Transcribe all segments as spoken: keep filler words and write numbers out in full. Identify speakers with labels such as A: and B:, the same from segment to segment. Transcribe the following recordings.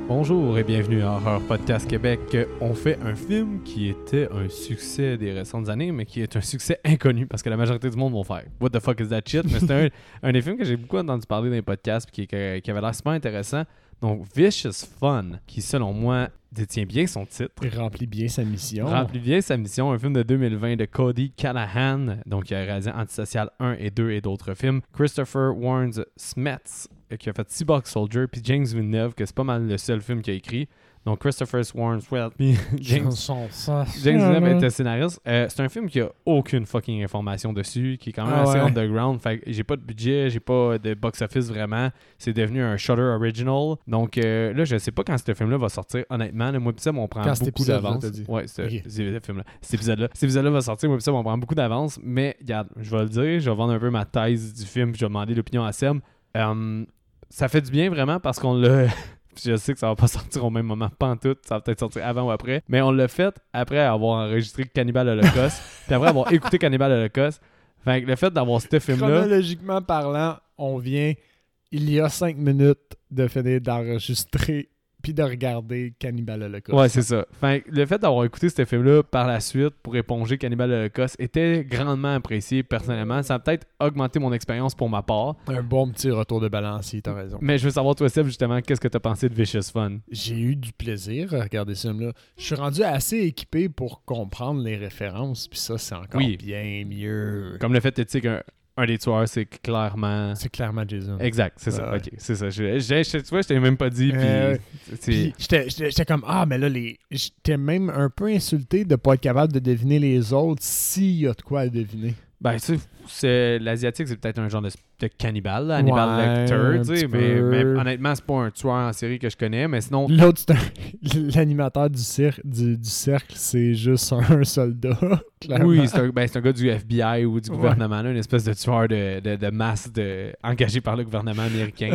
A: Bonjour et bienvenue à Horror Podcast Québec. On fait un film qui était un succès des récentes années, mais qui est un succès inconnu parce que la majorité du monde vont faire « What the fuck is that shit? » Mais c'est un, un des films que j'ai beaucoup entendu parler dans les podcasts et qui, qui, qui avait l'air super intéressant. Donc Vicious Fun, qui selon moi détient bien son titre.
B: Il remplit bien sa mission.
A: Remplit bien sa mission. Un film de deux mille vingt de Cody Callahan, donc il a réalisé Antisocial un et deux et d'autres films. Christopher Warren Smets, qui a fait Seabox Soldier, puis James Villeneuve, que c'est pas mal le seul film qu'il a écrit. Donc Christopher Warren Smets, puis James, James Villeneuve était scénariste. Euh, c'est un film qui a aucune fucking information dessus, qui est quand même ah assez ouais. underground. Fait que j'ai pas de budget, j'ai pas de box-office vraiment. C'est devenu un Shudder original. Donc euh, là, je sais pas quand ce film-là va sortir. Honnêtement, là, moi pis ça, on prend quand beaucoup d'avance. Ouais, c'est okay. ce film-là. Cet épisode-là. Cet épisode-là va sortir, moi pis ça, on prend beaucoup d'avance. Mais regarde, je vais le dire, je vais vendre un peu ma thèse du film, puis je vais demander l'opinion à Sam. Um, ça fait du bien vraiment parce qu'on l'a... Je sais que ça va pas sortir au même moment, pas en tout, ça va peut-être sortir avant ou après, mais on l'a fait après avoir enregistré Cannibal Holocaust, puis après avoir écouté Cannibal Holocaust. Fait que le fait d'avoir ce film-là...
B: Chronologiquement parlant, on vient, il y a cinq minutes de finir d'enregistrer puis de regarder Cannibal Holocaust.
A: Ouais, c'est ça. Fait que le fait d'avoir écouté ce film-là par la suite pour éponger Cannibal Holocaust était grandement apprécié personnellement. Ça a peut-être augmenté mon expérience pour ma part.
B: Un bon petit retour de balancier, t'as raison.
A: Mais je veux savoir, toi, Seb, justement, qu'est-ce que t'as pensé de Vicious Fun?
B: J'ai eu du plaisir à regarder ce film-là. Je suis rendu assez équipé pour comprendre les références, puis ça, c'est encore oui. bien mieux.
A: Comme le fait que tu sais qu'un un des tueurs, c'est clairement...
B: C'est clairement Jason.
A: Exact, c'est ça. Ouais. OK, c'est ça. Je, je, je, tu vois, je t'ai même pas dit, puis... Euh,
B: puis j'étais, j'étais, j'étais comme, ah, mais là, les... j'étais même un peu insulté de pas être capable de deviner les autres s'il y a de quoi à deviner.
A: Ben, tu sais, c'est, l'asiatique, c'est peut-être un genre de, de cannibale, là, Hannibal Lecter, tu sais, mais, mais honnêtement, c'est pas un tueur en série que je connais, mais sinon...
B: L'autre, c'est un... l'animateur du, cir... du, du cercle, c'est juste un soldat, clairement.
A: Oui, c'est un, ben, c'est un gars du F B I ou du gouvernement, ouais. là, une espèce de tueur de, de, de masse de, engagé par le gouvernement américain.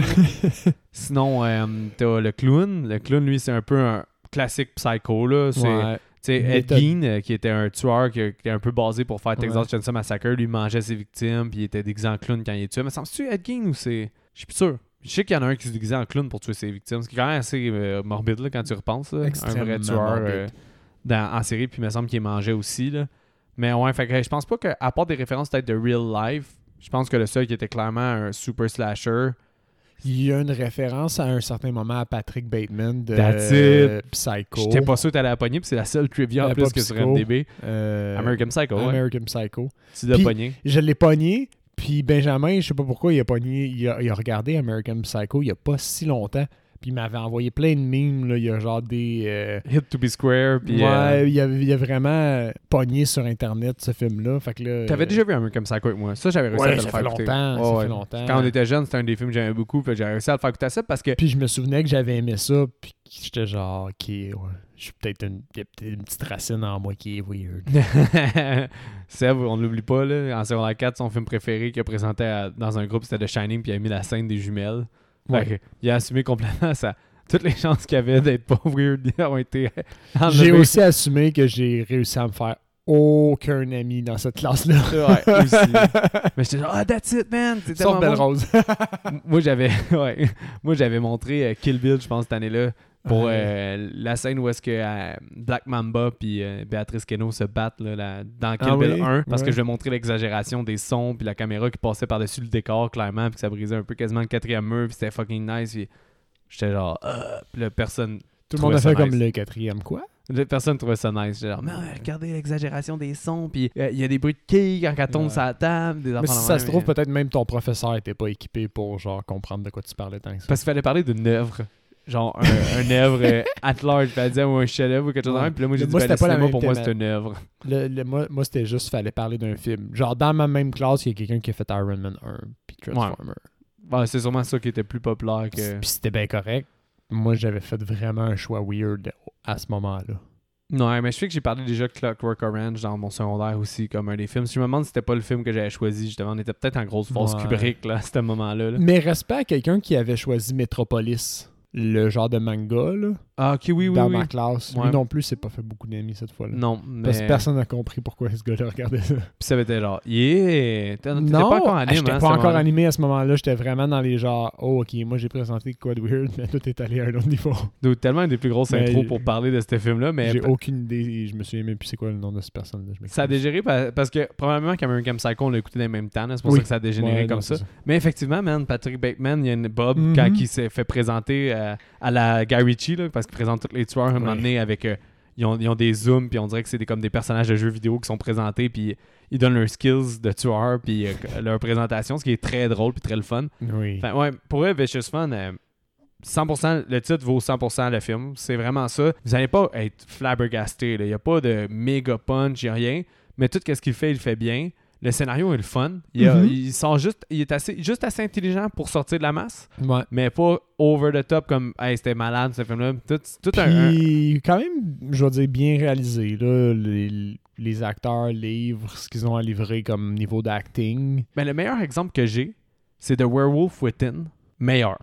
A: Sinon, euh, t'as le clown. Le clown, lui, c'est un peu un classique psycho, là, c'est... Ouais. C'est Ed Gein, euh, qui était un tueur qui, qui était un peu basé pour faire Texas Chainsaw Massacre, lui mangeait ses victimes, puis il était déguisé en clown quand il est tué. Mais semble-tu Ed Gein ou c'est... Je suis plus sûr. Je sais qu'il y en a un qui se déguisait en clown pour tuer ses victimes, ce qui est quand même assez euh, morbide là, quand tu repenses. Là. Un vrai tueur euh, dans, en série, puis il me semble qu'il mangeait aussi. Là. Mais ouais, fait que je pense pas qu'à part des références peut-être de real life, je pense que le seul qui était clairement un super slasher...
B: Il y a une référence à un certain moment à Patrick Bateman de
A: euh,
B: Psycho.
A: J'étais pas sûr que t'allais la pogner, puis c'est la seule trivia en plus que sur M D B.
B: Euh,
A: American Psycho, ouais.
B: American Psycho.
A: Tu l'as pogné.
B: Je l'ai pogné, puis Benjamin, je sais pas pourquoi, il a pogné, il a, il a regardé American Psycho il y a pas si longtemps. Puis il m'avait envoyé plein de memes, là. Il y a genre des... Euh...
A: Hit to be square, puis...
B: Ouais,
A: euh...
B: il, a, il a vraiment pogné sur Internet, ce film-là. Fait que là...
A: T'avais euh... déjà vu American Psycho avec moi. Ça, j'avais réussi
B: ouais,
A: à te le faire écouter.
B: Longtemps,
A: oh,
B: ça
A: ouais.
B: fait longtemps.
A: Quand on était jeunes, c'était un des films que j'aimais beaucoup, puis j'ai réussi à le faire écouter à ça parce que...
B: Puis je me souvenais que j'avais aimé ça, puis j'étais genre, OK, ouais, je suis peut-être une, peut-être une petite racine en moi qui est weird.
A: Seb, on ne l'oublie pas, là. En secondaire quatre, son film préféré qu'il a présenté à, dans un groupe, c'était The Shining, puis il a mis la scène des jumelles. Ouais. Fait il a assumé complètement ça. Toutes les chances qu'il y avait d'être pas weird ont été enlevées.
B: J'ai aussi assumé que j'ai réussi à me faire aucun ami dans cette classe-là.
A: Ouais, aussi. Mais j'étais genre, ah, oh, that's it, man! C'est
B: Sauf Belle Rose.
A: Moi, j'avais ouais. Moi, j'avais montré euh, Kill Bill, je pense, cette année-là, pour euh, la scène où est-ce que euh, Black Mamba puis euh, Béatrice Keno se battent là, là, dans Kill ah, Bill oui? un, parce ouais. que je vais montrer l'exagération des sons puis la caméra qui passait par-dessus le décor, clairement, puis que ça brisait un peu quasiment le quatrième mur, puis c'était fucking nice, puis j'étais genre, euh, puis là, personne.
B: Tout le monde a fait nice. Comme le quatrième, quoi?
A: Là, personne trouvait ça nice. J'étais genre, mais regardez l'exagération des sons, puis il euh, y a des bruits de quilles quand elle tombe ouais. sur la table. Des
B: mais si ça se trouve, mais... peut-être même ton professeur était pas équipé pour genre comprendre de quoi tu parlais tant que ça.
A: Parce qu'il fallait parler d'une œuvre. Genre un, un œuvre euh, at large, puis elle disait, ou un chef-d'œuvre ou quelque chose de même. Puis là, moi, j'ai dit, ben, le cinéma, pour moi, c'est une œuvre.
B: Le, le, moi, moi, c'était juste, fallait parler d'un film. Genre, dans ma même classe, il y a quelqu'un qui a fait Iron Man un, puis Transformer.
A: Ouais. Ouais, c'est sûrement ça qui était plus populaire que...
B: Puis c'était bien correct. Moi, j'avais fait vraiment un choix weird à ce moment-là.
A: Non, mais je sais que j'ai parlé déjà de Clockwork Orange dans mon secondaire aussi, comme un des films. Si je me demande si c'était pas le film que j'avais choisi, justement, on était peut-être en grosse force ouais. Kubrick là, à ce moment-là. Là.
B: Mais respect à quelqu'un qui avait choisi Metropolis. le genre de manga, là,
A: Ah, ok, oui, oui,
B: dans
A: oui.
B: ma classe.
A: Ouais.
B: Lui non plus, c'est pas fait beaucoup d'amis cette fois-là.
A: Non, mais...
B: Parce que personne n'a compris pourquoi ce gars-là regardait ça.
A: Puis ça était genre, yeah! T'étais
B: Non,
A: pas encore anime,
B: j'étais
A: hein,
B: pas
A: à ce
B: encore
A: moment-là.
B: animé à ce moment-là. J'étais vraiment dans les genres, oh, ok, moi j'ai présenté quoi de weird, mais tout est allé à un autre niveau.
A: Donc, tellement une des plus grosses
B: Mais-
A: intros pour parler de ce film-là, mais
B: J'ai aucune idée, je me souviens même plus c'est quoi le nom de cette personne-là. je m'excuse.
A: ça a dégéré pa- parce que probablement qu'American Psycho, on l'a écouté dans les mêmes temps, là, c'est pour
B: Oui.
A: ça que ça a dégénéré
B: Ouais,
A: comme
B: non,
A: ça.
B: c'est
A: Mais effectivement, man, Patrick Bateman, il y a une Bob
B: Mhm.
A: quand il s'est fait présenter euh, à la Guy Ritchie, là, parce qu'il présente tous les tueurs à un moment
B: Ouais.
A: donné avec. euh, ils, ont, ils ont des zooms, puis on dirait que c'est des, comme des personnages de jeux vidéo qui sont présentés, puis ils donnent leurs skills de tueurs, puis euh, leur présentation, ce qui est très drôle, puis très le fun.
B: Oui.
A: Enfin, ouais, pour eux, Vicious Fun, euh, cent pour cent, le titre vaut cent pour cent le film. C'est vraiment ça. Vous n'allez pas être flabbergasté. Il n'y a pas de méga punch, il n'y a rien. Mais tout ce qu'il fait, il le fait bien. Le scénario est le fun. Il, a-
B: Mhm.
A: il sort juste, il est assez, juste assez intelligent pour sortir de la masse,
B: Ouais.
A: mais pas over the top comme hey, c'était malade ce film-là. Tout, tout un, un-
B: Puis, quand même, je vais dire, bien réalisé. Là, les, les acteurs livrent ce qu'ils ont à livrer comme niveau d'acting.
A: Mais le meilleur exemple que j'ai, c'est The Werewolf Within. Meilleur.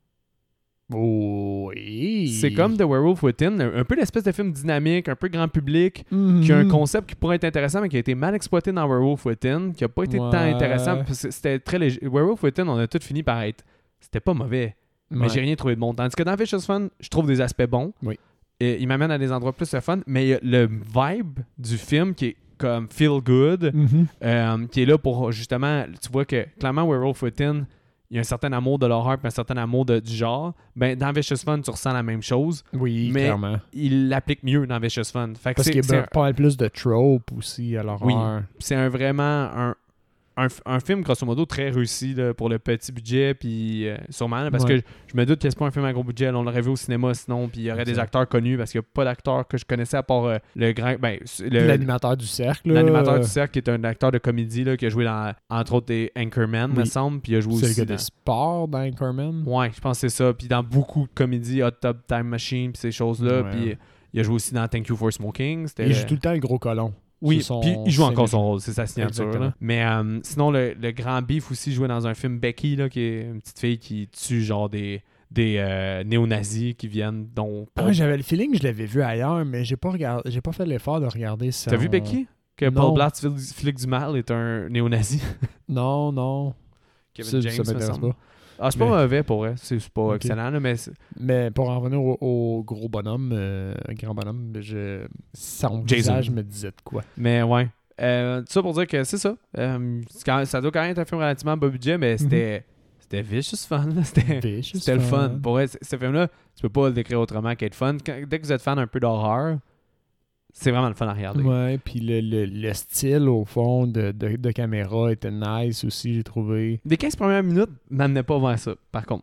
B: Oh, oui.
A: C'est comme The Werewolf Within, un, un peu l'espèce de film dynamique, un peu grand public,
B: Mhm.
A: qui a un concept qui pourrait être intéressant, mais qui a été mal exploité dans Werewolf Within, qui a pas été tant
B: Ouais.
A: intéressant. Parce que c'était très léger. Werewolf Within, on a tout fini par être. C'était pas mauvais, mais
B: Ouais.
A: j'ai rien trouvé de bon. Tandis que dans Vicious Fun, je trouve des aspects bons.
B: Oui.
A: Et il m'amène à des endroits plus de fun, mais il y a le vibe du film qui est comme feel good,
B: Mhm.
A: euh, qui est là pour justement. Tu vois que clairement, Werewolf Within, il y a un certain amour de l'horreur et un certain amour de- du genre. Ben, dans Vicious Fun, tu ressens la même chose.
B: Oui,
A: Mais-
B: clairement.
A: Il l'applique mieux dans Vicious Fun. Fait que
B: Parce
A: c'est-
B: qu'il y
A: c'est
B: a pas mal plus de tropes aussi à l'horreur.
A: c'est un vraiment un, un, un film grosso modo très réussi là, pour le petit budget puis euh, sûrement là, parce
B: Ouais.
A: que je, je me doute que c'est pas un film à gros budget là, on l'aurait vu au cinéma sinon puis il y aurait des
B: Exact.
A: acteurs connus parce qu'il n'y a pas d'acteur que je connaissais à part euh, le grand ben le-
B: L'animateur du cercle. là,
A: l'animateur
B: euh,
A: du cercle qui est un acteur de comédie là, qui a joué dans entre autres des Anchorman me
B: Oui.
A: semble puis il a joué
B: C'est le
A: aussi
B: gars
A: dans...
B: de sport dans Anchorman.
A: ouais je pense que c'est ça puis dans beaucoup de comédies Hot Tub Time Machine puis ces choses là
B: Ouais.
A: puis il a joué aussi dans Thank You for Smoking c'était
B: Il joue tout le temps le gros colon.
A: Oui,
B: C'est son
A: puis il joue encore son
B: scénario.
A: rôle, c'est sa signature.
B: Exactement.
A: Là. Mais euh, sinon, le, le grand beef aussi jouait dans un film Becky, là, qui est une petite fille qui tue genre des, des euh, néo-nazis qui viennent dont...
B: Ah, ouais, j'avais le feeling que je l'avais vu ailleurs, mais j'ai pas regardé, j'ai pas fait l'effort de regarder ça.
A: T'as vu Becky? Que
B: Non.
A: Paul Blart, flic flic du mal, est un néo-nazi.
B: Non, non.
A: Kevin
B: ça,
A: James,
B: ça
A: me
B: m'intéresse
A: semble.
B: pas.
A: Ah, c'est pas
B: Mais-
A: mauvais pour vrai, c'est c'est pas
B: Ok.
A: excellent, là, mais... c'est-
B: Mais pour en revenir au, au gros bonhomme, euh, grand bonhomme, je... son
A: Jason.
B: visage me disait de quoi.
A: Mais ouais. Euh, tout ça pour dire que c'est ça. Euh, c'est quand- ça doit quand même être un film relativement bas budget, mais c'était... C'était vicious fun, là. C'était...
B: Vicious
A: C'était le fun.
B: fun.
A: Pour vrai, c- ce film-là, tu peux pas le décrire autrement qu'être fun. Quand- dès que vous êtes fan un peu d'horreur, c'est vraiment le fun à regarder.
B: Ouais, puis le, le, le style, au fond, de, de, de caméra était nice aussi, j'ai trouvé.
A: Les quinze premières minutes m'amenaient pas vers ça, par contre.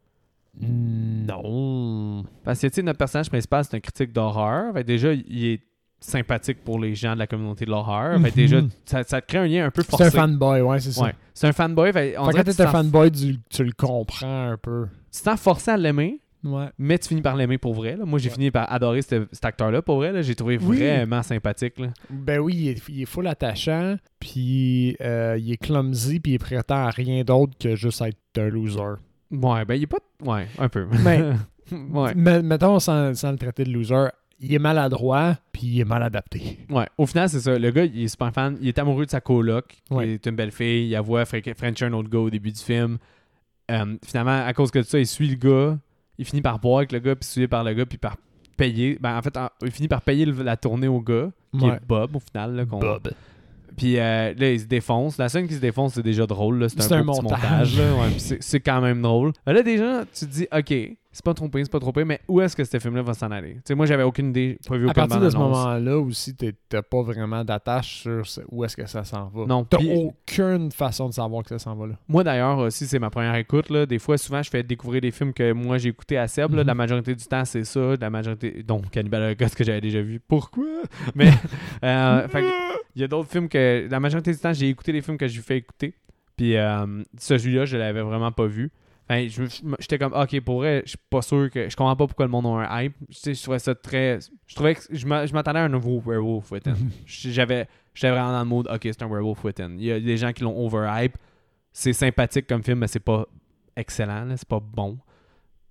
B: Non.
A: Parce que, tu sais, notre personnage principal, c'est un critique d'horreur. Fait que déjà, il est sympathique pour les gens de la communauté de l'horreur. Fait que déjà,
B: Mhm.
A: ça, ça te crée un lien un peu
B: C'est
A: forcé.
B: un fanboy, ouais, c'est ça.
A: Ouais. C'est un fanboy. Fait, on
B: Fait que
A: dirait
B: quand
A: que
B: t'es un
A: tu t'en-
B: fanboy, tu, tu le comprends un peu.
A: tu t'en forcé à l'aimer,
B: Ouais.
A: mais tu finis par l'aimer pour vrai. là. Moi, j'ai
B: Ouais.
A: fini par adorer ce- cet acteur-là pour vrai. là. J'ai trouvé
B: Oui.
A: vraiment sympathique. Là.
B: Ben oui, il est, il est full attachant, puis euh, il est clumsy, puis il prétend à rien d'autre que juste être un loser.
A: Ouais, ben, il est pas... Ouais, un peu.
B: Mais-
A: ouais.
B: Mais, mettons, sans, sans le traiter de loser, il est maladroit, puis il est mal adapté.
A: Ouais, au final, c'est ça. Le gars, il est super fan. Il est amoureux de sa coloc, qui
B: Ouais.
A: est une belle fille. Il avoue Fre- French un autre gars au début du film. Euh, finalement, à cause de ça, il suit le gars. Il finit par boire avec le gars, puis suivi par le gars, puis par payer. Ben, en fait, en- il finit par payer le- la tournée au gars, qui
B: Ouais.
A: est Bob, au final. Là, qu'on-
B: Bob.
A: Puis euh, là, il se défonce. La scène qui se défonce, c'est déjà drôle. là. C'est un,
B: C'est un
A: beau petit
B: montage.
A: là. Ouais, puis c'est, c'est quand même drôle. Ben là, déjà, tu te dis, OK, c'est pas trompé, c'est pas trompé, mais où est-ce que ce film-là va s'en aller? Tu sais, moi, j'avais aucune idée, pas vu
B: À
A: aucune
B: partir de ce
A: bande-annonce.
B: moment-là aussi, t'es- t'as pas vraiment d'attache sur ce- où est-ce que ça s'en va.
A: Non,
B: T'as
A: puis-
B: aucune façon de savoir que ça s'en va là.
A: Moi d'ailleurs aussi, c'est ma première écoute. Là. Des fois, souvent, je fais découvrir des films que moi j'ai écoutés à Seb. là.
B: Mhm.
A: La majorité du temps, c'est ça. La majorité. Donc, Cannibal Holocaust que j'avais déjà vu. Pourquoi? Mais euh, fait que il y a d'autres films que. La majorité du temps, j'ai écouté les films que je lui fais écouter. Puis euh, celui-là, je l'avais vraiment pas vu. Enfin, je- je- j'étais comme, ok, pour vrai, je suis pas sûr que. Je comprends pas pourquoi le monde a un hype. Tu sais, je trouvais ça très. Je trouvais que. Je m'a- je m'attendais à un nouveau Werewolf Within. J'avais. J'étais vraiment dans le mode, ok, c'est un Werewolf Within. Il y a des gens qui l'ont overhype. C'est sympathique comme film, mais c'est pas excellent, là, c'est pas bon.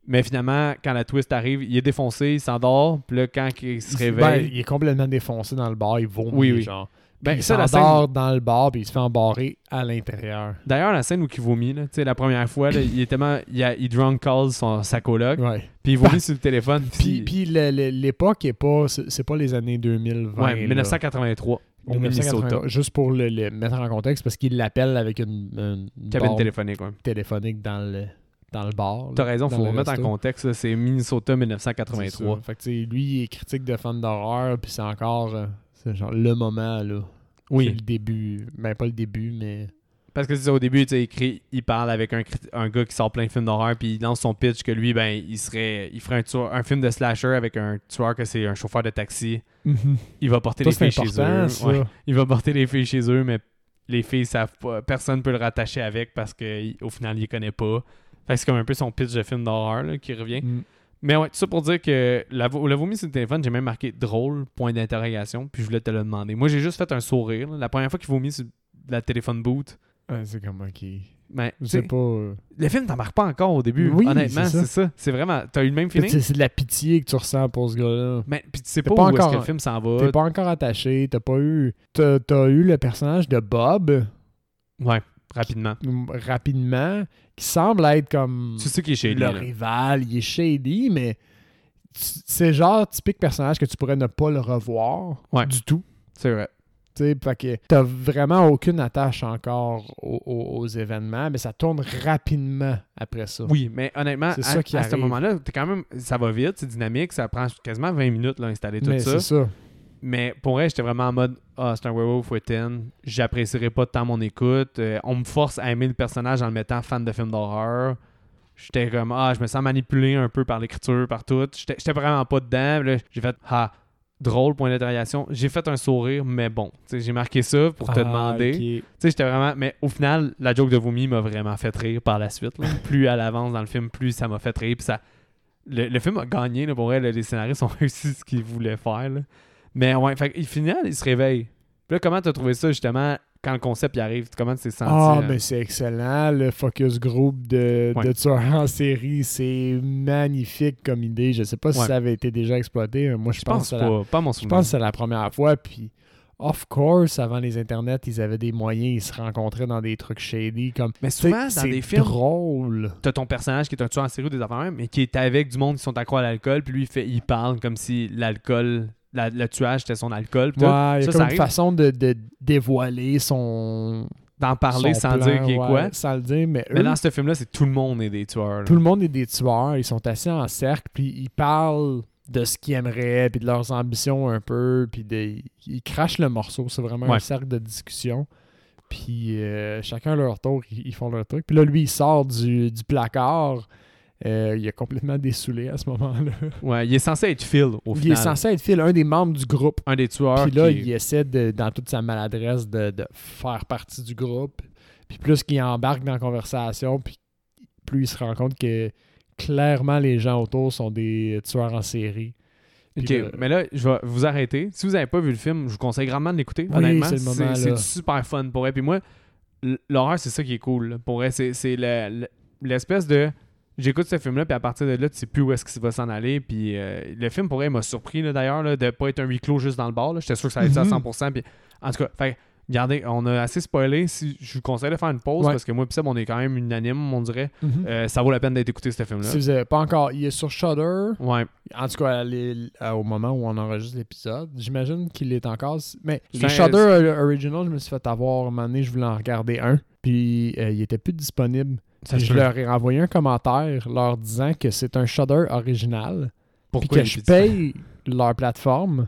A: Mais finalement, quand la twist arrive, il est défoncé, il s'endort. Puis là, quand il se
B: Il,
A: réveille...
B: ben, il est complètement défoncé dans le bar, il vomit,
A: Oui, oui.
B: genre.
A: Ben,
B: il
A: ça, la
B: s'endort
A: scène...
B: dans le bar, puis il se fait embarrer à l'intérieur.
A: D'ailleurs, la scène où il vomit, là, tu sais, la première fois, là, il est tellement... Il, a... il drunk calls son... sa coloc,
B: Ouais.
A: puis il vomit sur le téléphone.
B: Puis, puis le- le- l'époque est pas... C'est, c'est pas les années deux mille vingt.
A: Ouais, dix-neuf cent quatre-vingt-trois, au Minnesota.
B: Juste pour le, le mettre en contexte, parce qu'il l'appelle avec une, une
A: Cabine
B: borne
A: téléphonique, ouais.
B: téléphonique dans le, dans le bar.
A: T'as raison,
B: dans
A: faut
B: le
A: remettre en
B: resto.
A: contexte, là, c'est Minnesota dix-neuf cent
B: C'est
A: quatre-vingt-trois.
B: ça. Fait que, tu sais, lui, il est critique de fans d'horreur, puis c'est encore... euh, c'est genre le moment, là.
A: Oui.
B: C'est le début. Ben, pas le début, mais...
A: Parce que c'est ça, au début, tu sais, il, crie- il parle avec un, crit- un gars qui sort plein de films d'horreur, puis il lance son pitch que lui, ben, il serait, il ferait un, tueur- un film de slasher avec un tueur que c'est un chauffeur de taxi. Il va porter
B: Ça,
A: les
B: c'est
A: filles chez
B: important,
A: eux.
B: ça.
A: Ouais. Il va porter les filles chez eux, mais les filles savent pas. Personne peut le rattacher avec parce qu'au final, il les connaît pas. Fait que c'est comme un peu son pitch de film d'horreur là, qui revient.
B: Mm.
A: Mais ouais, tout ça pour dire que la, vo- la vomi sur le téléphone, j'ai même marqué drôle, point d'interrogation, puis je voulais te le demander. Moi, j'ai juste fait un sourire. là. La première fois qu'il vomit sur la téléphone boot,
B: Ouais, c'est comme, ok...
A: ben,
B: Je
A: tu
B: sais
A: sais,
B: pas... euh,
A: le film t'en marque pas encore au début.
B: Oui,
A: Honnêtement,
B: c'est ça.
A: c'est ça. C'est vraiment. T'as eu le même feeling?
B: C'est, c'est de la pitié que tu ressens pour ce gars-là.
A: Mais puis tu sais
B: T'es
A: pas,
B: pas
A: où est-ce
B: encore-
A: que le film s'en va.
B: T'es pas encore attaché, t'as pas eu... T'as, t'as eu le personnage de Bob,
A: Ouais, rapidement.
B: mm, rapidement, qui semble être comme...
A: Tu sais qui est shady.
B: le
A: là.
B: rival, il est shady, mais tu- c'est genre typique personnage que tu pourrais ne pas le revoir
A: Ouais.
B: du tout.
A: C'est vrai.
B: Tu sais, fait que t'as vraiment aucune attache encore aux, aux- aux événements, mais ça tourne rapidement après ça.
A: Oui, mais honnêtement,
B: C'est
A: à,
B: ça qui
A: à ce
B: arrive.
A: moment-là, t'es quand même, ça va vite, c'est dynamique, ça prend quasiment vingt minutes là, installer tout
B: mais
A: ça.
B: c'est ça.
A: Mais pour vrai, j'étais vraiment en mode ah, c'est un werewolf within, j'apprécierais pas tant mon écoute. Euh, on me force à aimer le personnage en le mettant fan de films d'horreur. J'étais comme ah, je me sens manipulé un peu par l'écriture, par tout. J'étais j'étais vraiment pas dedans. Là, j'ai fait ah, drôle, point d'interrogation. J'ai fait un sourire, mais bon, tu sais, j'ai marqué ça pour te
B: Ah,
A: demander.
B: ok.
A: Tu sais, j'étais vraiment. Mais au final, la joke de vomi m'a vraiment fait rire par la suite. là. Plus elle avance dans le film, plus ça m'a fait rire. Puis ça. Le, le film a gagné, là, pour vrai. là, les scénaristes ont réussi ce qu'ils voulaient faire. là. Mais ouais, fait au final, il se réveille. Puis là, comment t'as trouvé ça, justement, quand le concept y arrive? Comment tu t'es senti?
B: Ah,
A: là?
B: mais c'est excellent. Le focus group de,
A: Ouais.
B: de tueurs en série, c'est magnifique comme idée. Je sais pas si
A: Ouais.
B: ça avait été déjà exploité. mais Moi, je,
A: Je pense
B: que c'est la-
A: pas. Pas mon
B: Je
A: souvenir.
B: pense que c'est la première fois. Puis, of course, avant les internets, ils avaient des moyens. Ils se rencontraient dans des trucs shady. Comme,
A: Mais
B: tu sais,
A: souvent, dans
B: c'est
A: des films,
B: drôle.
A: t'as ton personnage qui est un tueur en série ou des affaires, mais qui est avec du monde qui sont accro à l'alcool. Puis lui, il, fait, il parle comme si l'alcool, la- le tuage, c'était son alcool. puis
B: Ouais,
A: tout.
B: il y a
A: ça,
B: comme
A: ça
B: une
A: arrive
B: façon de, de dévoiler son.
A: d'en parler
B: son
A: sans
B: plan,
A: dire qui est
B: ouais,
A: quoi.
B: Sans le dire, mais,
A: Mais
B: eux,
A: dans ce film-là, c'est tout le monde est des tueurs. là.
B: tout le monde est des tueurs. Ils sont assis en cercle, puis ils parlent de ce qu'ils aimeraient, puis de leurs ambitions un peu, puis de, ils crachent le morceau. C'est vraiment
A: Ouais.
B: un cercle de discussion. Puis euh, chacun à leur tour, ils, ils font leur truc. Puis là, lui, il sort du, du placard. Euh, il est complètement dessoulé à ce moment-là.
A: Ouais, il est censé être Phil au
B: Il
A: final.
B: est censé être Phil, un des membres du groupe.
A: Un des tueurs.
B: Puis là,
A: qui...
B: il essaie, de, dans toute sa maladresse, de, de faire partie du groupe. Puis plus qu'il embarque dans la conversation, puis plus il se rend compte que clairement, les gens autour sont des tueurs en série. Puis
A: Ok,
B: là-
A: mais là, je vais vous arrêter. Si vous n'avez pas vu le film, je vous conseille grandement de l'écouter.
B: Oui,
A: honnêtement,
B: c'est le moment,
A: c'est
B: là.
A: du super fun pour elle. Puis moi, l- l'horreur, c'est ça qui est cool. là. Pour elle, c'est c'est le- le- l'espèce de. J'écoute ce film-là, puis à partir de là, tu sais plus où est-ce qu'il va s'en aller. Puis euh, le film, pour elle, m'a surpris là, d'ailleurs, là, de pas être un huis clos juste dans le bar. là. J'étais sûr que ça allait être ça à
B: Mhm.
A: cent pour cent. Puis, en tout cas, fait, regardez, on a assez spoilé. Si, je vous conseille de faire une pause
B: Ouais.
A: parce que moi, puis Seb, on est quand même unanime, on dirait.
B: Mhm.
A: Euh, ça vaut la peine d'être écouté, ce film-là.
B: Si vous n'avez pas encore, il est sur Shudder.
A: Ouais.
B: En tout cas, les- à- au moment où on enregistre l'épisode, j'imagine qu'il est encore. Mais
A: C'est
B: les
A: un-
B: Shudder euh, Original, je me suis fait avoir un moment donné, je voulais en regarder un. Puis euh, il était plus disponible.
A: Ça
B: Puis
A: se
B: je
A: peut.
B: leur ai renvoyé un commentaire leur disant que c'est un Shudder original. Puis
A: Pourquoi
B: que
A: il
B: je
A: dit ça?
B: paye leur plateforme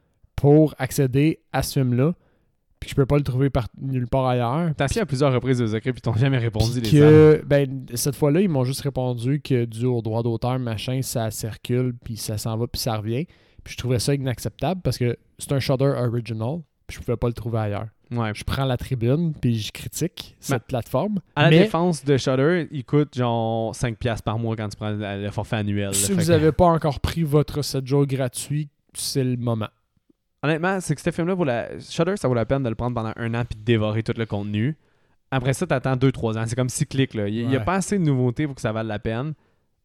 B: pour accéder à ce film-là. Puis que je peux pas le trouver par- nulle part ailleurs.
A: T'as assis à plusieurs reprises aux écrits puis t'ont jamais répondu
B: Puis
A: les hommes.
B: que, ben, cette fois-là, ils m'ont juste répondu que dû au droit d'auteur, machin, ça circule, puis ça s'en va, puis ça revient. Puis je trouvais ça inacceptable parce que c'est un Shudder original, puis je pouvais pas le trouver ailleurs.
A: Ouais.
B: Je prends la tribune, puis je critique cette
A: Mais-
B: plateforme.
A: À la
B: mais
A: défense de Shudder, il coûte genre cinq piastres par mois quand tu prends le le forfait annuel. là.
B: si
A: Fait
B: vous
A: que-
B: n'avez pas encore pris votre sept jours gratuit, c'est le moment.
A: Honnêtement, c'est que ce film-là, vaut la... Shudder, ça vaut la peine de le prendre pendant un an puis de dévorer tout le contenu. Après ça, t'attends deux trois ans. C'est comme cyclique. Là. Il n'y a
B: Ouais.
A: pas assez de nouveautés pour que ça vaille la peine.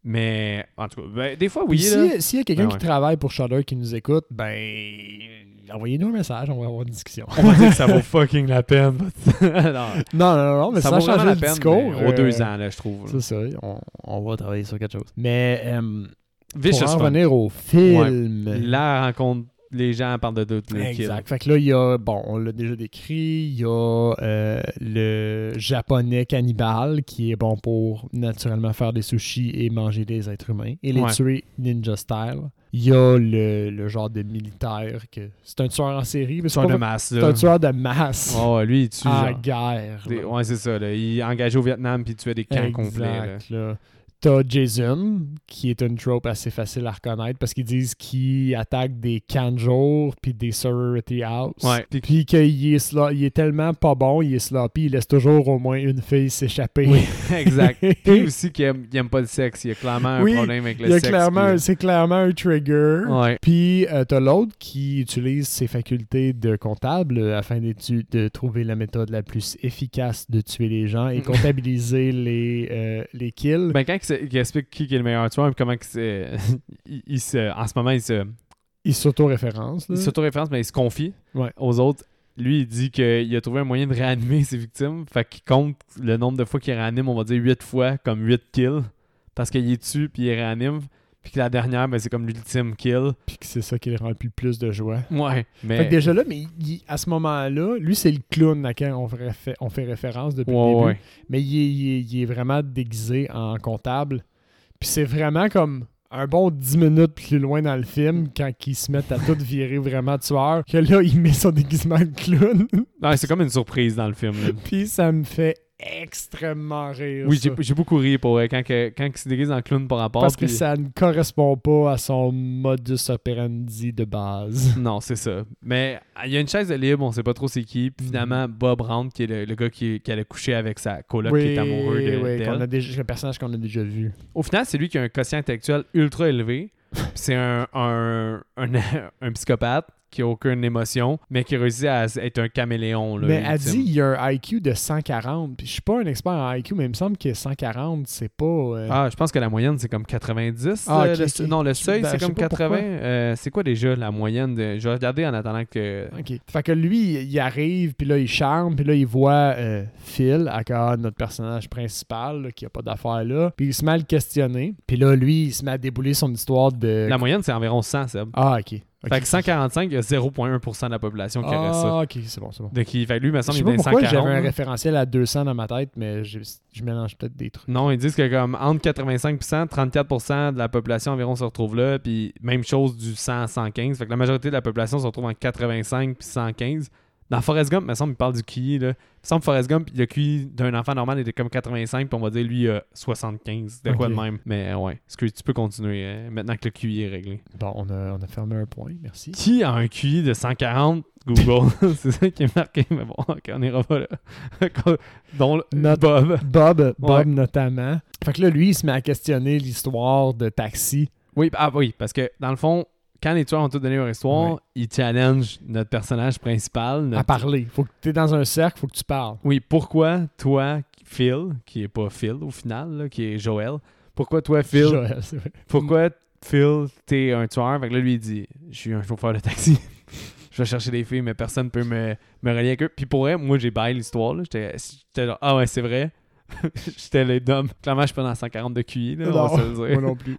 A: Mais, en tout cas, ben, des fois, oui.
B: Puis
A: là.
B: si- S'il y a quelqu'un
A: Ben
B: qui
A: ouais.
B: travaille pour Shudder qui nous écoute, ben, envoyez-nous un message, on va avoir une discussion.
A: On va dire que ça vaut fucking la peine. non,
B: Non, non, non, mais
A: ça
B: ça,
A: vaut
B: change
A: vraiment
B: le
A: la peine,
B: discours.
A: mais aux deux
B: euh,
A: ans, là, je trouve. là.
B: C'est ça, on, on va travailler sur quelque chose. Mais, euh,
A: Vicious
B: pour en
A: Fun.
B: revenir au film...
A: La rencontre, les gens parlent de d'autres les kills.
B: Exact. Fait que là, il y a, bon, on l'a déjà décrit, il y a euh, le japonais cannibale qui est bon pour naturellement faire des sushis et manger des êtres humains et les
A: Ouais.
B: tuer ninja style. Il y a le, le genre de militaire que c'est un tueur en série, mais c'est
A: Tueur
B: pas-
A: de masse,
B: c'est
A: là.
B: un tueur de masse
A: Oh, lui, il tue.
B: en
A: genre,
B: guerre.
A: des-
B: là.
A: Ouais, c'est ça. Là. Il est engagé au Vietnam puis il tuait des camps complets. Là.
B: Exact, là. T'as Jason, qui est une trope assez facile à reconnaître parce qu'ils disent qu'il attaque des camps de jour puis des sorority house.
A: Ouais. Puis-
B: Puis qu'il est, slo- il est tellement pas bon, il est sloppy, il laisse toujours au moins une fille s'échapper.
A: Oui, exact. Puis aussi qu'il aime, il aime pas le sexe. Il y a clairement un
B: Oui,
A: problème avec le
B: Il y a
A: sexe.
B: clairement,
A: puis-
B: c'est clairement un trigger.
A: Ouais.
B: Puis euh, t'as l'autre qui utilise ses facultés de comptable euh, afin d'étu- de trouver la méthode la plus efficace de tuer les gens et comptabiliser les, euh, les kills.
A: Ben, quand il, se- il explique qui est le meilleur tueur et comment il se, il, il se, en ce moment, il se,
B: Il s'auto-référence. là.
A: il s'auto-référence, mais il se confie
B: Ouais.
A: aux autres. Lui, il dit qu'il a trouvé un moyen de réanimer ses victimes. Fait qu'il compte le nombre de fois qu'il réanime, on va dire huit fois, comme huit kills. Parce qu'il est tue puis il réanime. Puis que la dernière, ben, c'est comme l'ultime kill.
B: Puis que c'est ça qui les remplit le plus de joie.
A: Ouais. Mais...
B: Fait que déjà là, mais il- à ce moment-là, lui, c'est le clown à qui on fait, réfé- on fait référence depuis
A: Ouais,
B: le début.
A: ouais.
B: Mais il est, il est- il est vraiment déguisé en comptable. Puis c'est vraiment comme un bon dix minutes plus loin dans le film, quand ils se mettent à tout virer vraiment tueur, que là, il met son déguisement de clown.
A: Non, c'est comme une surprise dans le film. là.
B: Puis ça me fait extrêmement rire.
A: Oui,
B: ça.
A: j'ai, j'ai beaucoup ri pour vrai, quand, que- quand il se déguise en clown par rapport.
B: Parce que
A: puis-
B: ça ne correspond pas à son modus operandi de base.
A: Non, c'est ça. Mais il y a une chaise de libre, on sait pas trop c'est qui. Puis
B: Mhm.
A: finalement, Bob Round, qui est le, le gars qui, qui allait coucher avec sa coloc, qui est amoureux de,
B: oui,
A: d'elle.
B: qu'on a déjà, le personnage qu'on a déjà vu.
A: Au final, c'est lui qui a un quotient intellectuel ultra élevé. Puis c'est un, un, un, un psychopathe qui a aucune émotion, mais qui réussit à être un caméléon. Là,
B: Mais elle
A: ultime.
B: dit il y a un I Q de cent quarante. Puis je suis pas un expert en I Q, mais il me semble que cent quarante, c'est pas. euh,
A: Ah, je pense que la moyenne, c'est comme quatre-vingt-dix.
B: Ah,
A: euh,
B: ok,
A: le,
B: ok.
A: Non, le seuil,
B: Ben,
A: c'est
B: je sais
A: comme
B: pas
A: quatre-vingts.
B: pourquoi.
A: Euh, c'est quoi déjà la moyenne de... Je vais regarder en attendant que...
B: OK. Fait que lui, il arrive, puis là, il charme, puis là, il voit euh, Phil, aka notre personnage principal, là, qui a pas d'affaires là. Puis il se met à le questionner. Puis là, lui, il se met à débouler son histoire de.
A: La moyenne, c'est environ cent, Seb.
B: Ah, OK. Ok.
A: Fait que cent quarante-cinq, il y a zéro virgule un pour cent de la population qui aurait ça.
B: Ah, OK, c'est bon, c'est bon.
A: De qui, fait que lui, il me
B: Je
A: semble
B: sais
A: qu'il est
B: pas
A: dans
B: pourquoi
A: les cent quarante.
B: j'avais un
A: là.
B: référentiel à deux cents dans ma tête, mais je, je mélange peut-être des trucs.
A: Non, ils disent que comme entre quatre-vingt-cinq pour cent, trente-quatre pour cent de la population environ se retrouve là, puis même chose du cent à cent quinze. Fait que la majorité de la population se retrouve en quatre-vingt-cinq puis cent quinze. Dans Forrest Gump, il me semble qu'il parle du Q I. Là. Il me semble que Forrest Gump, le Q I d'un enfant normal était comme quatre-vingt-cinq, puis on va dire lui, il a soixante-quinze. De quoi
B: Ok.
A: de même. Mais ouais, est-ce que tu peux continuer euh, maintenant que le Q I est réglé?
B: Bon, on a, on a fermé un point, merci.
A: Qui a un Q I de cent quarante? Google. C'est ça qui est marqué, mais bon, ok, on ira pas là. Dont le-
B: Notre-
A: Bob.
B: Bob, Bob
A: Ouais.
B: notamment. Fait que là, lui, il se met à questionner l'histoire de Taxi.
A: Oui, ah oui, parce que dans le fond, quand les tueurs ont tout donné leur histoire,
B: Ouais.
A: ils challengent notre personnage principal. notre-
B: À parler. Faut que tu es dans un cercle, faut que tu parles.
A: Oui, pourquoi toi, Phil, qui est pas Phil au final, là, qui est Joel, pourquoi toi, Phil,
B: Joël, c'est vrai.
A: pourquoi Phil, t'es un tueur? Fait que là, lui, il dit, je suis un chauffeur de taxi. Je vais chercher des filles, mais personne peut me, me relier avec eux. Puis pour vrai, moi, j'ai baillé l'histoire. là. J'étais j'étais genre, ah ouais, c'est vrai. J'étais le dumb. Clairement, je suis pas dans cent quarante de Q I, là, on va
B: Non,
A: se le dire.
B: moi non plus.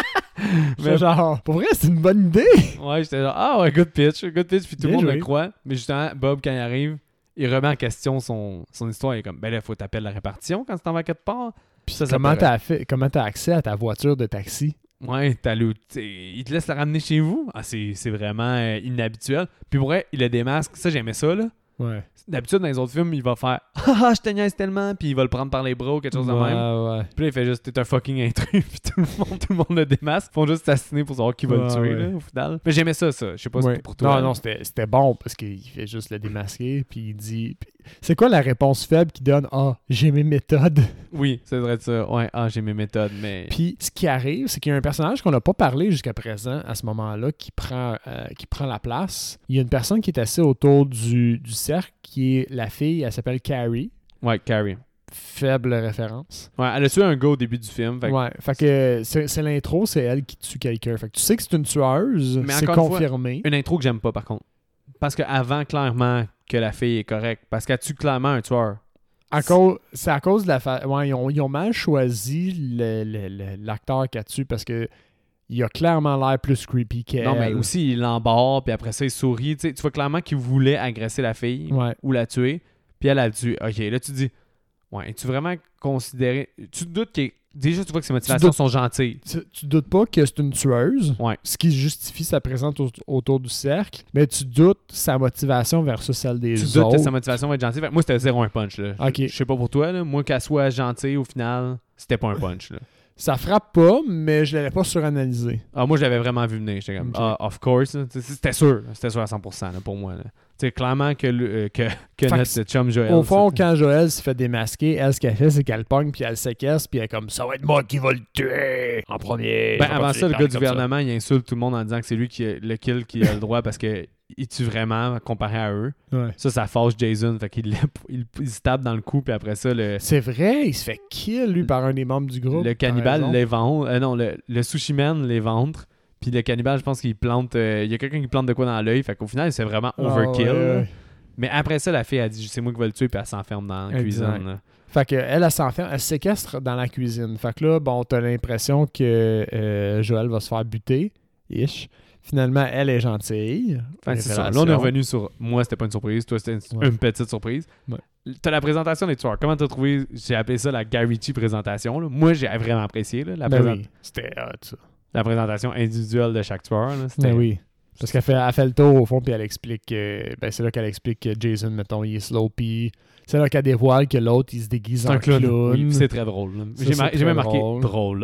A: Mais-
B: Mais genre, pour vrai, c'est une bonne idée.
A: Ouais, j'étais genre, ah ouais, good pitch, good pitch, puis tout le
B: Bien
A: monde
B: joué.
A: le croit. Mais justement, Bob, quand il arrive, il remet en question son, son histoire. Il est comme, ben là, faut t'appeler la répartition quand tu t'en vas quelque part. Puis ça, ça
B: Comment
A: peut-
B: t'as fait, comment t'as accès à ta voiture de taxi?
A: Ouais, t'as le- t'sais, il te laisse la ramener chez vous. Ah, c'est, c'est vraiment euh, inhabituel. Puis pour vrai, il a des masques. Ça, j'aimais ça, là.
B: Ouais.
A: D'habitude, dans les autres films, il va faire haha, je te niaise tellement, puis il va le prendre par les bras ou quelque chose de même.
B: Ouais, ouais.
A: Puis là, il fait juste, t'es un fucking intrus, puis tout le monde, tout le monde le démasque. Ils font juste s'assiner pour savoir qui va le
B: Ouais,
A: tuer,
B: ouais.
A: là, au final. Mais j'aimais ça, ça. Je sais pas si
B: Ouais.
A: c'est pour toi.
B: Non, non, c'était c'était bon parce qu'il fait juste le démasquer, puis il dit... puis- C'est quoi la réponse faible qu'il donne? Ah, j'ai mes méthodes.
A: Oui, c'est vrai de ça. Ouais, ah, j'ai mes méthodes, mais.
B: Puis ce qui arrive, c'est qu'il y a un personnage qu'on n'a pas parlé jusqu'à présent, à ce moment-là, qui prend, euh, qui prend la place. Il y a une personne qui est assise autour du, du cercle, qui est la fille, elle s'appelle Carrie.
A: Ouais, Carrie.
B: faible référence.
A: Ouais, elle a tué un gars au début du film. Fait que...
B: Ouais, fait que c'est, c'est l'intro, c'est elle qui tue quelqu'un. Fait que tu sais que c'est une tueuse,
A: mais
B: c'est confirmé.
A: Fois, une intro que j'aime pas, par contre. Parce qu'avant, clairement, que la fille est correcte. Parce qu'elle tue clairement un tueur.
B: À cause, c'est à cause de la... Fa... Ouais, ils ont, ils ont mal choisi le, le, le, l'acteur qui a tué parce que il a clairement l'air plus creepy qu'elle.
A: Non, mais aussi, il l'embarre, puis après ça, il sourit. Tu sais, tu vois clairement qu'il voulait agresser la fille
B: ouais.
A: ou la tuer, puis elle a tué. OK, là, tu te dis, ouais, es-tu vraiment considéré... Tu te doutes que... Déjà, tu vois que ses motivations doutes... sont gentilles.
B: Tu, tu doutes pas que c'est une tueuse,
A: ouais.
B: ce qui justifie sa présence au, autour du cercle, mais tu doutes sa motivation versus celle des
A: tu
B: autres.
A: Tu doutes que sa motivation va être gentille. Moi, c'était zéro un punch, là.
B: Okay.
A: Je sais pas pour toi, là. Moi, qu'elle soit gentille, au final, c'était pas un punch, là.
B: Ça frappe pas, mais je l'avais pas suranalysé.
A: Ah, moi, je l'avais vraiment vu venir. J'étais comme, okay. ah, of course. Là. C'était sûr. C'était sûr à cent pour cent là, pour moi. Tu sais, clairement que, euh, que, que notre que chum Joël...
B: Au fond, quand Joël se fait démasquer, elle, ce qu'elle fait, c'est qu'elle pogne, puis elle séquestre, puis elle est comme, ça va être moi qui va le tuer en premier.
A: Ben, avant ça, le gars du gouvernement, ça. Il insulte tout le monde en disant que c'est lui qui a, le kill qui a le droit parce que il tue vraiment comparé à eux.
B: Ouais.
A: Ça, ça fâche Jason. Fait qu'il il, il se tape dans le cou, puis après ça, le...
B: C'est vrai, il se fait kill, lui, par un des membres du groupe.
A: Le cannibale les ventre. Euh, non, le, le sushi man les ventre. Puis le cannibale, je pense qu'il plante... Euh, il y a quelqu'un qui plante de quoi dans l'œil. Fait qu'au final, c'est vraiment overkill. Oh, ouais, ouais. Mais après ça, la fille a dit, c'est moi qui vais le tuer, puis elle s'enferme dans la exact. Cuisine. Là.
B: Fait qu'elle, elle, elle s'enferme, elle se séquestre dans la cuisine. Fait que là, bon, t'as l'impression que euh, Joël va se faire buter. Ish. Finalement, elle est gentille.
A: Enfin, c'est ça. Là, on est revenu sur... Moi, c'était pas une surprise. Toi, c'était une, ouais. une petite surprise. Ouais. T'as la présentation des tueurs. Comment t'as trouvé... J'ai appelé ça la Guy Ritchie présentation. Là. Moi, j'ai vraiment apprécié. Là, la
B: ben
A: présent...
B: oui, c'était hot, ça.
A: La présentation individuelle de chaque tueur. Là,
B: ben oui. Parce qu'elle fait, elle fait le tour, au fond, puis elle explique... Euh, ben, c'est là qu'elle explique que Jason, mettons, il est slow, puis... C'est là qu'elle dévoile que l'autre, il se déguise en clown. clown.
A: Oui, c'est très drôle. Ça, j'ai, mar- j'ai même marqué drôle. drôle.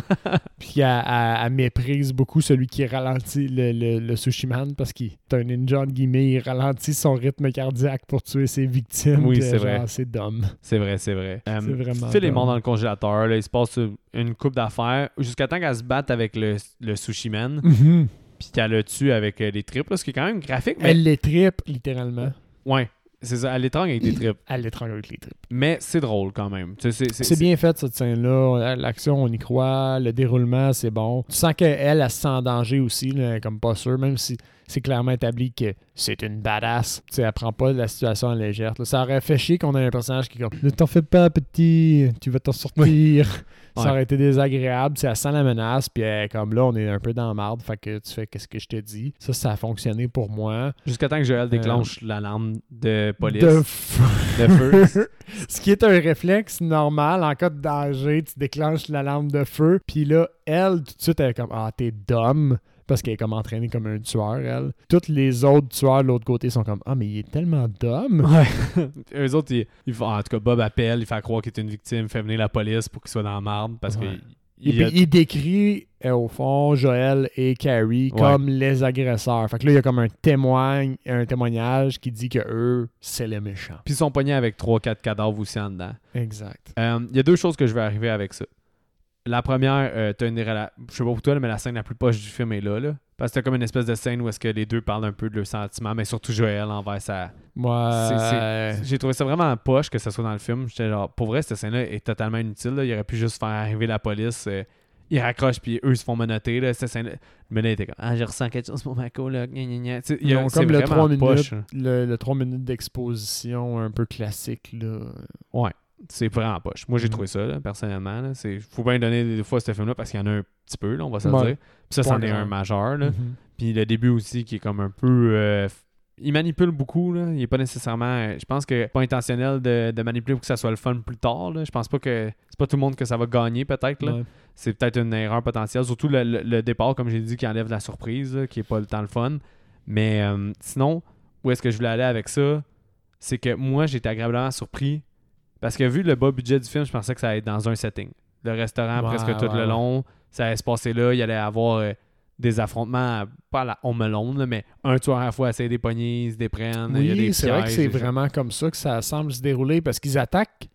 B: Puis elle, elle, elle méprise beaucoup celui qui ralentit le, le, le sushi man parce qu'il est un ninja, entre guillemets, il ralentit son rythme cardiaque pour tuer ses victimes.
A: Oui, c'est
B: genre,
A: vrai.
B: C'est dumb.
A: C'est vrai, c'est vrai.
B: C'est um, vraiment
A: Phil est mort dans le congélateur. Là, il se passe une coupe d'affaires jusqu'à temps qu'elle se batte avec le, le sushi man.
B: Mm-hmm.
A: Puis qu'elle le tue avec euh, les tripes, là, ce qui est quand même graphique. Mais...
B: Elle les tripe, littéralement.
A: Ouais. C'est ça, elle l'étrangle avec des tripes.
B: Elle l'étrangle avec les tripes.
A: Mais c'est drôle quand même. C'est, c'est, c'est,
B: c'est bien fait cette scène-là. L'action, on y croit. Le déroulement, c'est bon. Tu sens qu'elle, elle se sent en danger aussi, là, comme pas sûr, même si c'est clairement établi que c'est une badass. Tu sais, elle prend pas la situation en légère. Là. Ça aurait fait chier qu'on ait un personnage qui est comme « Ne t'en fais pas, petit, tu vas t'en sortir. Oui. » Ça ouais. aurait été désagréable. Tu sais, elle sent la menace, puis elle, comme là, on est un peu dans la marde. Fait que tu fais qu'est-ce que je te dis. Ça, ça a fonctionné pour moi.
A: Jusqu'à temps que Joël déclenche euh, l'alarme de police.
B: De feu.
A: De feu.
B: Ce qui est un réflexe normal. En cas de danger, tu déclenches l'alarme de feu. Puis là, elle, tout de suite, elle est comme « Ah, t'es dumb. » Parce qu'elle est comme entraînée comme un tueur, elle. Toutes les autres tueurs de l'autre côté sont comme « Ah, mais il est tellement dumb. »
A: Ouais. Eux autres, ils, ils font, en tout cas, Bob appelle, il fait croire qu'il est une victime, fait venir la police pour qu'il soit dans la marde. Parce
B: ouais.
A: que...
B: Et puis, a... il décrit, euh, au fond, Joël et Carrie ouais. comme les agresseurs. Fait que là, il y a comme un témoin, un témoignage qui dit que eux, c'est les méchants.
A: Puis ils sont pognés avec trois quatre cadavres aussi en dedans.
B: Exact.
A: Il euh, y a deux choses que je vais arriver avec ça. La première, euh, t'as une rela... je sais pas pour toi, là, mais la scène la plus poche du film est là, là. Parce que t'as comme une espèce de scène où est-ce que les deux parlent un peu de leurs sentiments, mais surtout Joël envers sa...
B: Ouais.
A: C'est, c'est... J'ai trouvé ça vraiment poche que ça soit dans le film. J'étais genre, pour vrai, cette scène-là est totalement inutile. Là. Il aurait pu juste faire arriver la police. Euh... Ils raccrochent, puis eux se font menotter. Là. Cette scène-là, le menot était comme, ah, je ressens quelque chose pour ma coloc. Ils
B: ont comme le trois minutes, le, le trois minutes d'exposition un peu classique, là.
A: Ouais. C'est vraiment poche. Moi, j'ai mm-hmm. trouvé ça, là, personnellement. Il faut bien donner des fois ce film-là parce qu'il y en a un petit peu, là, on va se le ouais. dire. Puis ça, c'en est un majeur. Là. Mm-hmm. Puis le début aussi qui est comme un peu... Euh, il manipule beaucoup. Là. Il n'est pas nécessairement... Je pense que c'est pas intentionnel de, de manipuler pour que ça soit le fun plus tard. Là. Je pense pas que... C'est pas tout le monde que ça va gagner, peut-être. Là. Ouais. C'est peut-être une erreur potentielle. Surtout le, le, le départ, comme j'ai dit, qui enlève la surprise, là, qui est pas le temps le fun. Mais euh, sinon, où est-ce que je voulais aller avec ça? C'est que moi, j'étais agréablement surpris. Parce que vu le bas budget du film, je pensais que ça allait être dans un setting. Le restaurant, ouais, presque tout ouais, le long, ça allait se passer là. Il allait avoir euh, des affrontements, pas à la Home Alone, mais un tueur à la fois essayer des poignées, ils se déprennent.
B: Oui,
A: il y a des
B: c'est
A: pièges,
B: vrai que c'est vraiment choses. Comme ça que ça semble se dérouler parce qu'ils attaquent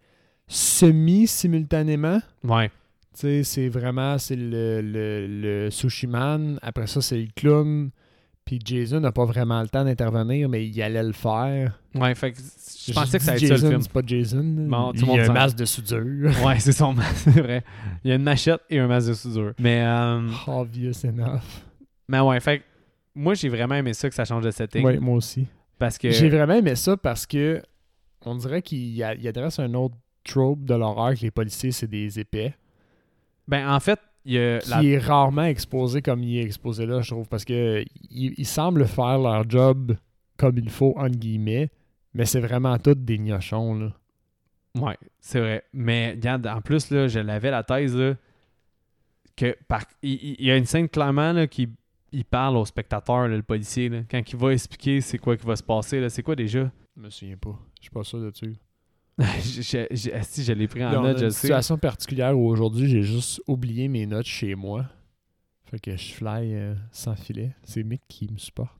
B: semi-simultanément.
A: Ouais.
B: Tu sais, c'est vraiment c'est le, le, le sushi man. Après ça, c'est le clown. Puis Jason n'a pas vraiment le temps d'intervenir, mais il allait le faire.
A: Ouais, fait que je
B: J'ai
A: pensais que ça allait
B: dit
A: être ça le
B: Jason,
A: film.
B: c'est pas Jason.
A: Bon, tout le
B: il
A: monde
B: y a un
A: s'en-
B: masque de soudure.
A: Ouais, c'est son masque, c'est vrai. Il y a une machette et un masque de soudure. Mais, euh,
B: Obvious enough.
A: mais ouais, fait que moi, j'ai vraiment aimé ça que ça change de setting.
B: Oui, moi aussi.
A: Parce que.
B: J'ai vraiment aimé ça parce que on dirait qu'il a- il adresse un autre trope de l'horreur que les policiers, c'est des épais.
A: Ben, en fait, il y a.
B: Qui
A: La...
B: est rarement exposé comme il est exposé là, je trouve. Parce que ils, ils semblent faire leur job comme il faut, entre guillemets. Mais c'est vraiment tous des gnochons, là.
A: Ouais, c'est vrai. Mais regarde, en plus, là, je l'avais la thèse, là, que par... il, il- il y a une scène clairement là, qui il parle au spectateur, là, le policier, là, quand il va expliquer c'est quoi qui va se passer. Là. C'est quoi déjà?
B: Je me souviens pas. Je suis pas sûr de dessus.
A: je, je, je- si je l'ai pris en
B: Là, on a
A: note, je
B: une
A: sais.
B: situation particulière où aujourd'hui, j'ai juste oublié mes notes chez moi. Fait que je fly euh, sans filet. C'est Mick qui me supporte.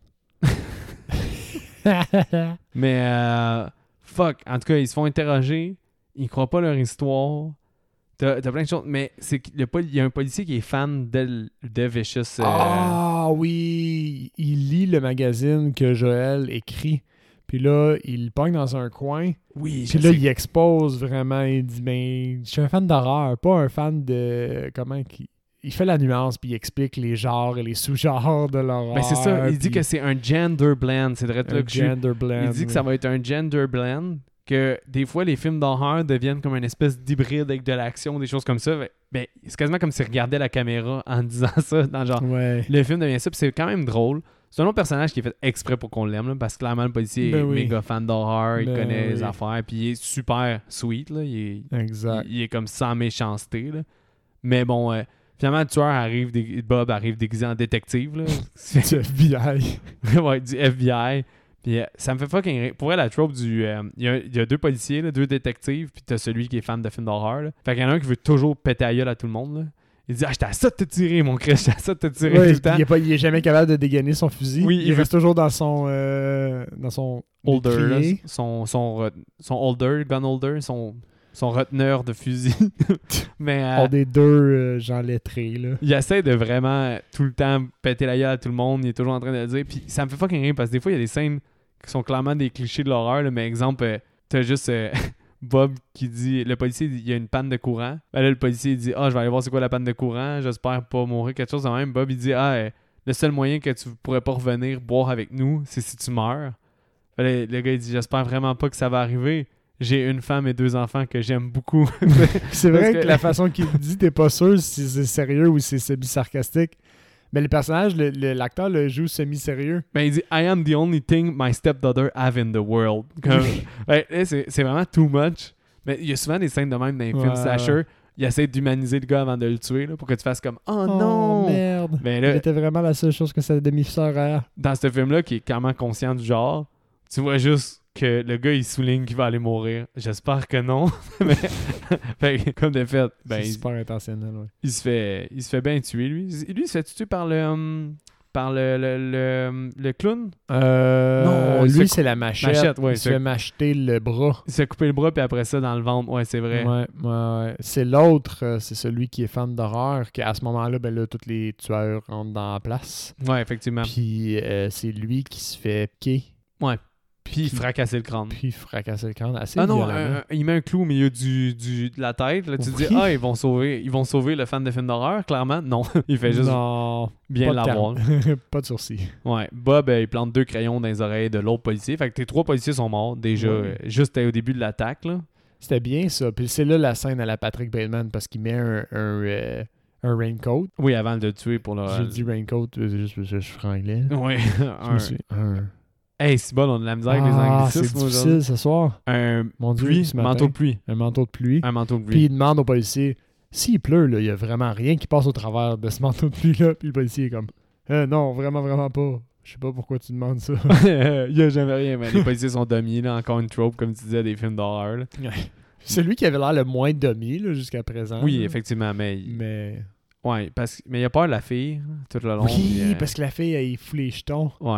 A: Mais euh, fuck, en tout cas, ils se font interroger, ils croient pas leur histoire. T'as, t'as plein de choses, mais c'est qu'il y a, pas- il y a un policier qui est fan de, de Vicious. euh,
B: Ah oui! Il lit le magazine que Joël écrit. Puis là, il le pogne dans un coin.
A: Oui,
B: Puis
A: je
B: là,
A: sais.
B: il expose vraiment. Il dit, ben, je suis un fan d'horreur, pas un fan de... Comment qu'il... Il fait la nuance, puis il explique les genres et les sous-genres de l'horreur.
A: Ben c'est ça, il dit
B: puis
A: que c'est un gender blend. C'est vrai
B: un
A: là que je suis-
B: gender blend.
A: Il dit que ça va être un gender blend, que des fois les films d'horreur deviennent comme une espèce d'hybride avec de l'action, des choses comme ça. Ben, c'est quasiment comme s'il regardait la caméra en disant ça, dans genre
B: Ouais.
A: le film devient ça, puis c'est quand même drôle. C'est un autre personnage qui est fait exprès pour qu'on l'aime, là, parce que clairement le policier
B: Ben
A: est
B: oui.
A: méga fan d'horreur, il
B: Ben
A: connaît les
B: oui.
A: affaires, puis il est super sweet, là, il, est,
B: Exact.
A: il, il est comme sans méchanceté. Là. Mais bon, euh, finalement le tueur arrive, dé- Bob arrive déguisé en détective. Là.
B: Du F B I.
A: Ouais, du F B I. Puis euh, ça me fait fucking rire. Pour elle, la trope du. euh, Il y, a- il y a deux policiers, là, deux détectives, puis t'as celui qui est fan de films d'horreur. Là. Fait qu'il y en a un qui veut toujours péter à gueule à tout le monde. Là. Il dit: Ah, j'étais à ça de te tirer, mon Christ, j'étais à ça de te tirer
B: Ouais,
A: tout le temps.
B: il, est pas, il est jamais capable de dégainer son fusil.
A: Oui,
B: il,
A: il veut-
B: reste toujours dans son euh, dans son
A: Holder, là,
B: bouclier.
A: son, son, re- son holder, gun holder, son, son reteneur de fusil. Mais euh,
B: On des deux euh, gens lettrés là.
A: il essaie de vraiment tout le temps péter la gueule à tout le monde. Il est toujours en train de le dire. Puis ça me fait fucking rire parce que des fois, il y a des scènes qui sont clairement des clichés de l'horreur. Là. Mais exemple, euh, t'as juste euh, Bob qui dit... Le policier, il y a une panne de courant. Ben là, le policier, il dit: Ah, je vais aller voir c'est quoi la panne de courant. J'espère pas mourir. Quelque chose de même. Bob, il dit: Ah, euh, le seul moyen que tu pourrais pas revenir boire avec nous, c'est si tu meurs. Fait là, le gars, il dit: J'espère vraiment pas que ça va arriver. J'ai une femme et deux enfants que j'aime beaucoup.
B: C'est vrai
A: Parce
B: que...
A: que-
B: la façon qu'il le dit, t'es pas sûr si c'est sérieux ou si c'est semi-sarcastique. Mais le personnage, le- le- l'acteur le joue semi-sérieux.
A: Ben, il dit: I am the only thing my stepdaughter have in the world. Comme, ouais, là, c'est, c'est vraiment too much. Mais il y a souvent des scènes de même dans les films
B: Ouais.
A: slasher. Il essaie d'humaniser le gars avant de le tuer là, pour que tu fasses comme: Oh,
B: Oh
A: non!
B: merde.
A: Mais
B: Il
A: là,
B: était vraiment la seule chose que sa demi-sœur a.
A: dans ce film-là, qui est clairement conscient du genre, tu vois juste que le gars il souligne qu'il va aller mourir. J'espère que non. Mais fait que, comme de fait, ben,
B: c'est
A: il,
B: super intentionnel, ouais.
A: il se fait il se fait bien tuer lui. Lui il se fait tuer par le hum, par le, le, le, le clown.
B: Euh,
A: Non, il se
B: lui,
A: fait
B: c'est la machette.
A: Machette, ouais,
B: il se
A: c'est-
B: fait m'acheter le bras.
A: Il se fait couper le bras puis après ça dans le ventre. Ouais, c'est vrai.
B: Ouais, ouais, ouais. C'est l'autre, euh, c'est celui qui est fan d'horreur, qu'à ce moment-là, ben là, tous les tueurs rentrent dans la place.
A: Ouais, effectivement.
B: Puis euh, c'est lui qui se fait piquer,
A: Puis il fracasser le crâne.
B: puis fracasser le crâne assez
A: Ah non,
B: violemment.
A: un- un- il met un clou au milieu du, du, de la tête. Là, tu te dis:
B: Oui.
A: Ah, ils vont sauver ils vont sauver le fan de films d'horreur. Clairement, non. Il fait juste
B: non,
A: bien
B: pas de
A: l'avoir.
B: terme. Pas de sourcils.
A: Ouais, Bob, euh, il plante deux crayons dans les oreilles de l'autre policier. Fait que tes trois policiers sont morts déjà,
B: Ouais.
A: euh, juste au début de l'attaque. Là.
B: C'était bien ça. Puis c'est là la scène à la Patrick Bateman parce qu'il met un, un, euh, un raincoat.
A: Oui, avant de le tuer pour le.
B: J'ai dit raincoat, euh, juste parce que je suis franglais.
A: Oui,
B: Je
A: un...
B: me suis... un...
A: Hey, c'est bon, on a de la misère avec les
B: Ah, c'est
A: anglicismes
B: difficile
A: aujourd'hui.
B: ce soir.
A: Un
B: Mon Dieu,
A: pluie,
B: ce matin.
A: manteau de pluie.
B: Un manteau de pluie.
A: Un manteau de
B: Puis
A: pluie.
B: il demande au policier, s'il pleut, il n'y a vraiment rien qui passe au travers de ce manteau de pluie-là. Puis le policier est comme, euh, non, vraiment, vraiment pas. Je sais pas pourquoi tu demandes ça.
A: Il y a jamais rien, mais les policiers sont dominés, là, encore une trope, comme tu disais, des films d'horreur. là.
B: Celui qui avait l'air le moins domi là, jusqu'à présent.
A: Oui,
B: là.
A: effectivement, mais.
B: Mais.
A: Ouais, parce que. Mais il a peur de la fille, tout le long.
B: Oui,
A: puis, euh,
B: parce que la fille, elle, il fout les jetons.
A: Ouais.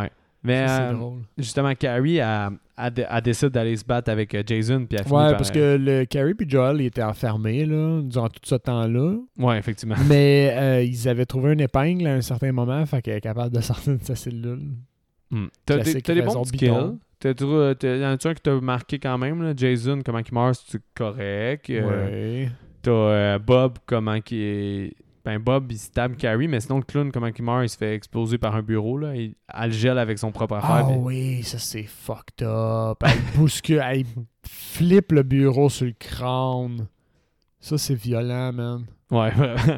A: Mais
B: Ça, c'est
A: euh,
B: drôle.
A: justement, Carrie, elle, elle, elle décide d'aller se battre avec euh, Jason. Puis elle finit
B: Ouais,
A: par,
B: parce
A: euh,
B: que le Carrie et Joel ils étaient enfermés là, durant tout ce temps-là.
A: Ouais, effectivement.
B: Mais euh, ils avaient trouvé une épingle à un certain moment, fait qu'elle est capable de sortir de sa cellule.
A: Hmm. T'as des,
B: Classique
A: t'as des
B: raison
A: bons skills.
B: bidon.
A: T'as, t'as, t'as, y en a-tu un qui t'a marqué quand même, là? Jason, comment il meurt, c'est correct. Euh,
B: Ouais.
A: T'as euh, Bob, comment qui est... Ben Bob, il stab Carrie, mais sinon le clown, comment il meurt, il se fait exploser par un bureau, là. Il, elle le gèle avec son propre affaire.
B: Ah
A: puis-
B: oui, ça c'est fucked up. Elle bouscule, elle flippe le bureau sur le crâne. Ça c'est violent, man.
A: Ouais, vraiment.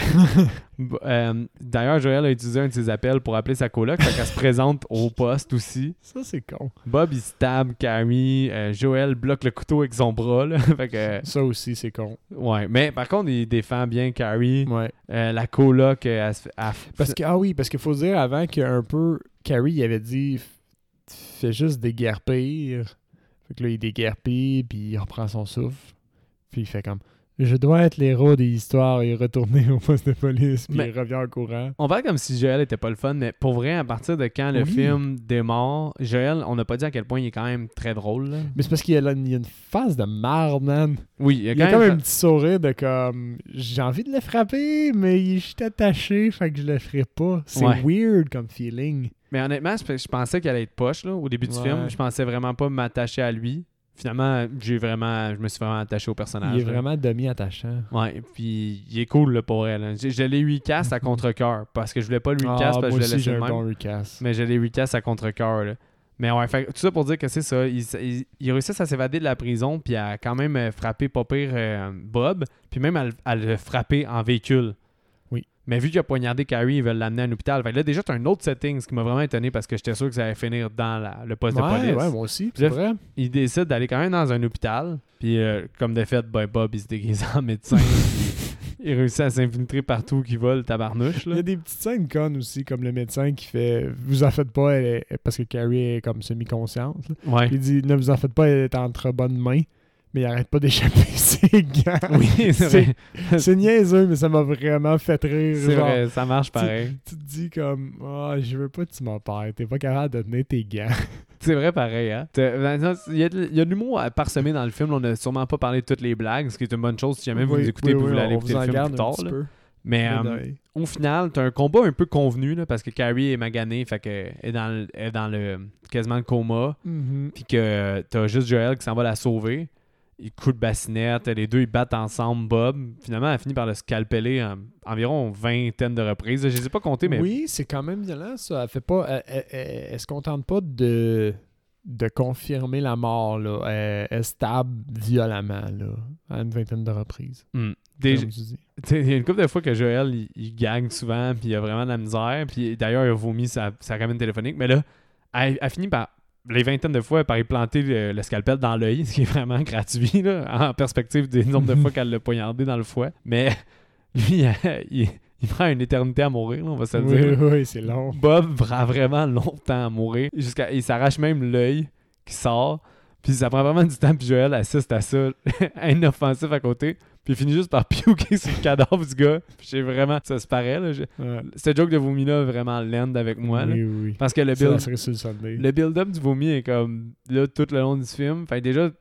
A: Euh, D'ailleurs, Joël a utilisé un de ses appels pour appeler sa coloc, fait qu'elle se présente au poste aussi.
B: Ça c'est con.
A: Bob, il stab Carrie. Euh, Joël bloque le couteau avec son bras, là. Fait que...
B: Ça aussi c'est con.
A: Ouais, mais par contre, il défend bien Carrie.
B: Ouais.
A: Euh, la coloc, euh, elle se fait... elle-
B: Parce que, ah oui, parce qu'il faut dire avant qu'un peu, Carrie il avait dit fais juste déguerpir. Fait que là, il déguerpit, puis il reprend son souffle. Puis il fait comme je dois être l'héros des histoires et retourner au poste de police, puis
A: Mais-
B: il revient en courant.
A: On parle comme si Joël était pas le fun, mais pour vrai, à partir de quand le
B: Oui.
A: film démarre, Joël, on n'a pas dit à quel point il est quand même très drôle. Là.
B: Mais c'est parce qu'il y a, là- il y a une face de marde, man.
A: Oui, il y a
B: Il y a
A: quand
B: comme
A: même...
B: un petit sourire de comme j'ai envie de le frapper, mais il est juste attaché, fait que je le ferai pas. C'est
A: Ouais.
B: weird comme feeling.
A: Mais honnêtement, je je pensais qu'il allait être poche là, au début du
B: Ouais.
A: film. Je pensais vraiment pas m'attacher à lui. Finalement, j'ai vraiment, je me suis vraiment attaché au personnage.
B: Il est
A: là.
B: vraiment demi-attachant.
A: Ouais, puis il est cool là, pour elle. Là. Je, je l'ai recast à contre-cœur parce que je voulais pas le recast
B: Ah,
A: parce
B: moi
A: que je
B: aussi
A: le laissais
B: j'ai
A: de
B: un
A: même.
B: bon recast.
A: Mais je l'ai recast à contre-cœur. Là. Mais ouais, fait, tout ça pour dire que c'est ça. Ils, ils, ils réussissent à s'évader de la prison puis à quand même euh, frapper pas pire euh, Bob, puis même à, le- à le frapper en véhicule.
B: Oui.
A: Mais vu qu'il a poignardé Carrie, ils veulent l'amener à un hôpital. Fait que là, déjà, t'as un autre setting, ce qui m'a vraiment étonné parce que j'étais sûr que ça allait finir dans la- le poste de
B: Ouais,
A: police.
B: ouais, moi aussi,
A: Puis là,
B: c'est vrai.
A: Il décide d'aller quand même dans un hôpital. Puis euh, comme de fait, ben, Bob, il se déguise en médecin. Puis il réussit à s'infiltrer partout qu'il va, le tabarnouche.
B: Il
A: Là.
B: y a des petites scènes connes aussi, comme le médecin qui fait « Vous en faites pas, elle est- parce que Carrie est comme semi-consciente. là.
A: Ouais.
B: Il dit « Ne vous en faites pas, elle est entre bonnes mains. » Mais il arrête pas d'échapper ses gants.
A: Oui, c'est vrai.
B: C'est niaiseux, mais ça m'a vraiment fait rire.
A: C'est
B: genre.
A: vrai, ça marche pareil.
B: Tu te dis comme ah je veux pas que tu m'opères, t'es pas capable de tenir tes gants.
A: C'est vrai pareil, hein. T'as- maintenant, Il y a de, il y a de l'humour à parsemer dans le film. On n'a sûrement pas parlé de toutes les blagues, ce qui est une bonne chose si jamais vous
B: Oui,
A: les écoutez
B: oui,
A: puis
B: oui,
A: vous allez
B: on
A: écouter
B: vous
A: le
B: en
A: film
B: garde
A: plus
B: un
A: tard.
B: petit
A: là.
B: peu.
A: Mais
B: Mais
A: euh,
B: non.
A: au final, t'as un combat un peu convenu là, parce que Carrie est maganée, fait que est dans le, est dans le quasiment le coma,
B: Mhm.
A: puis que t'as juste Joël qui s'en va la sauver. Il coup de bassinette, les deux ils battent ensemble Bob. Finalement, elle finit par le scalpeller en, environ vingtaine de reprises. Je les ai pas comptées, mais
B: Oui, c'est quand même violent ça. Elle fait pas. Elle, elle, elle- elle se contente pas de, de confirmer la mort là. Elle, elle stab violemment là, à une vingtaine de reprises.
A: hmm. Des-
B: Comme tu dis.
A: T'sais, il y a une couple de fois que Joël, il, il gagne souvent, puis il a vraiment de la misère. Puis d'ailleurs, il a vomi sa, sa cabine téléphonique. Mais là, elle, elle finit par, les vingtaines de fois, par y planter le, le scalpel dans l'œil, ce qui est vraiment gratuit, là, en perspective des nombres de fois qu'elle l'a poignardé dans le foie. Mais lui, il, il prend une éternité à mourir, là, on va se le
B: Oui,
A: dire.
B: oui, c'est long.
A: Bob prend vraiment longtemps à mourir. Jusqu'à, il s'arrache même l'œil qui sort. Puis ça prend vraiment du temps. Puis Joël assiste à ça, inoffensif à côté. Puis il finit juste par piouquer sur le cadavre du gars. Puis j'ai vraiment... Ça se paraît, là. j'ai-
B: Ouais.
A: Ce joke de vomi-là vraiment land avec moi, là.
B: Oui, oui, oui.
A: Parce que le,
B: C'est
A: build,
B: la série sur le Sunday.
A: le build-up du vomi est comme là tout le long du film. Fait que déjà,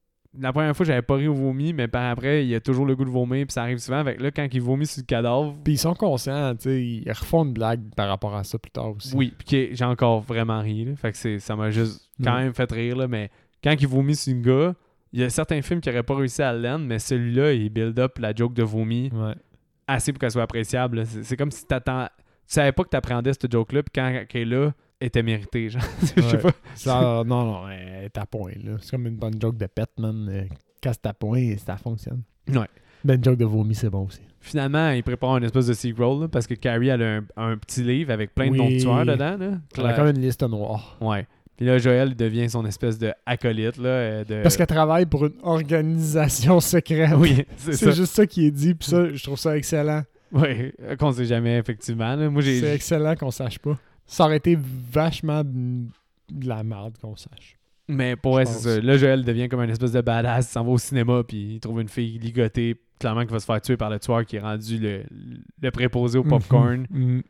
A: la première fois, j'avais pas ri au vomi, mais par après, il y a toujours le goût de vomir. Puis ça arrive souvent. Fait que là, quand il vomit sur le cadavre,
B: Puis ils sont conscients, tu sais, ils refont une blague par rapport à ça plus tard aussi.
A: oui, puis que j'ai encore vraiment ri. Là. Fait que c'est, ça m'a juste quand
B: Mm.
A: même fait rire. Là, mais quand il vomit sur une gars, il y a certains films qui n'auraient pas réussi à le land, mais celui-là, il build up la joke de vomi
B: Ouais.
A: assez pour qu'elle soit appréciable. là. C'est, c'est comme si t'attends... tu savais pas que t'appréhendais cette joke-là, puis quand elle est là, elle était méritée. Genre. Je sais
B: Ouais.
A: pas.
B: Ça, non, non, elle est à point, là. C'est comme une bonne joke de pet, man. Euh, Casse ta point, ça fonctionne.
A: Ouais.
B: Ben, une joke de vomi, c'est bon aussi.
A: Finalement, il prépare une espèce de sequel là, parce que Carrie elle a un, un petit livre avec plein de
B: Oui.
A: noms de tueurs dedans. Là.
B: Elle a comme une liste noire.
A: Ouais. Puis là, Joël il devient son espèce de acolyte. Là, euh, de...
B: Parce qu'elle travaille pour une organisation secrète.
A: Oui, c'est,
B: C'est
A: ça.
B: juste ça qui est dit, puis ça, je trouve ça excellent.
A: Oui, qu'on sait jamais, effectivement. Là. Moi, j'ai...
B: C'est excellent qu'on sache pas. Ça aurait été vachement de de la merde qu'on sache.
A: Mais pour vrai,
B: Je
A: c'est
B: pense.
A: ça. Là, Joël devient comme une espèce de badass. Il s'en va au cinéma, puis il trouve une fille ligotée, clairement qui va se faire tuer par le tueur qui est rendu le, le préposé au popcorn.
B: Mhm.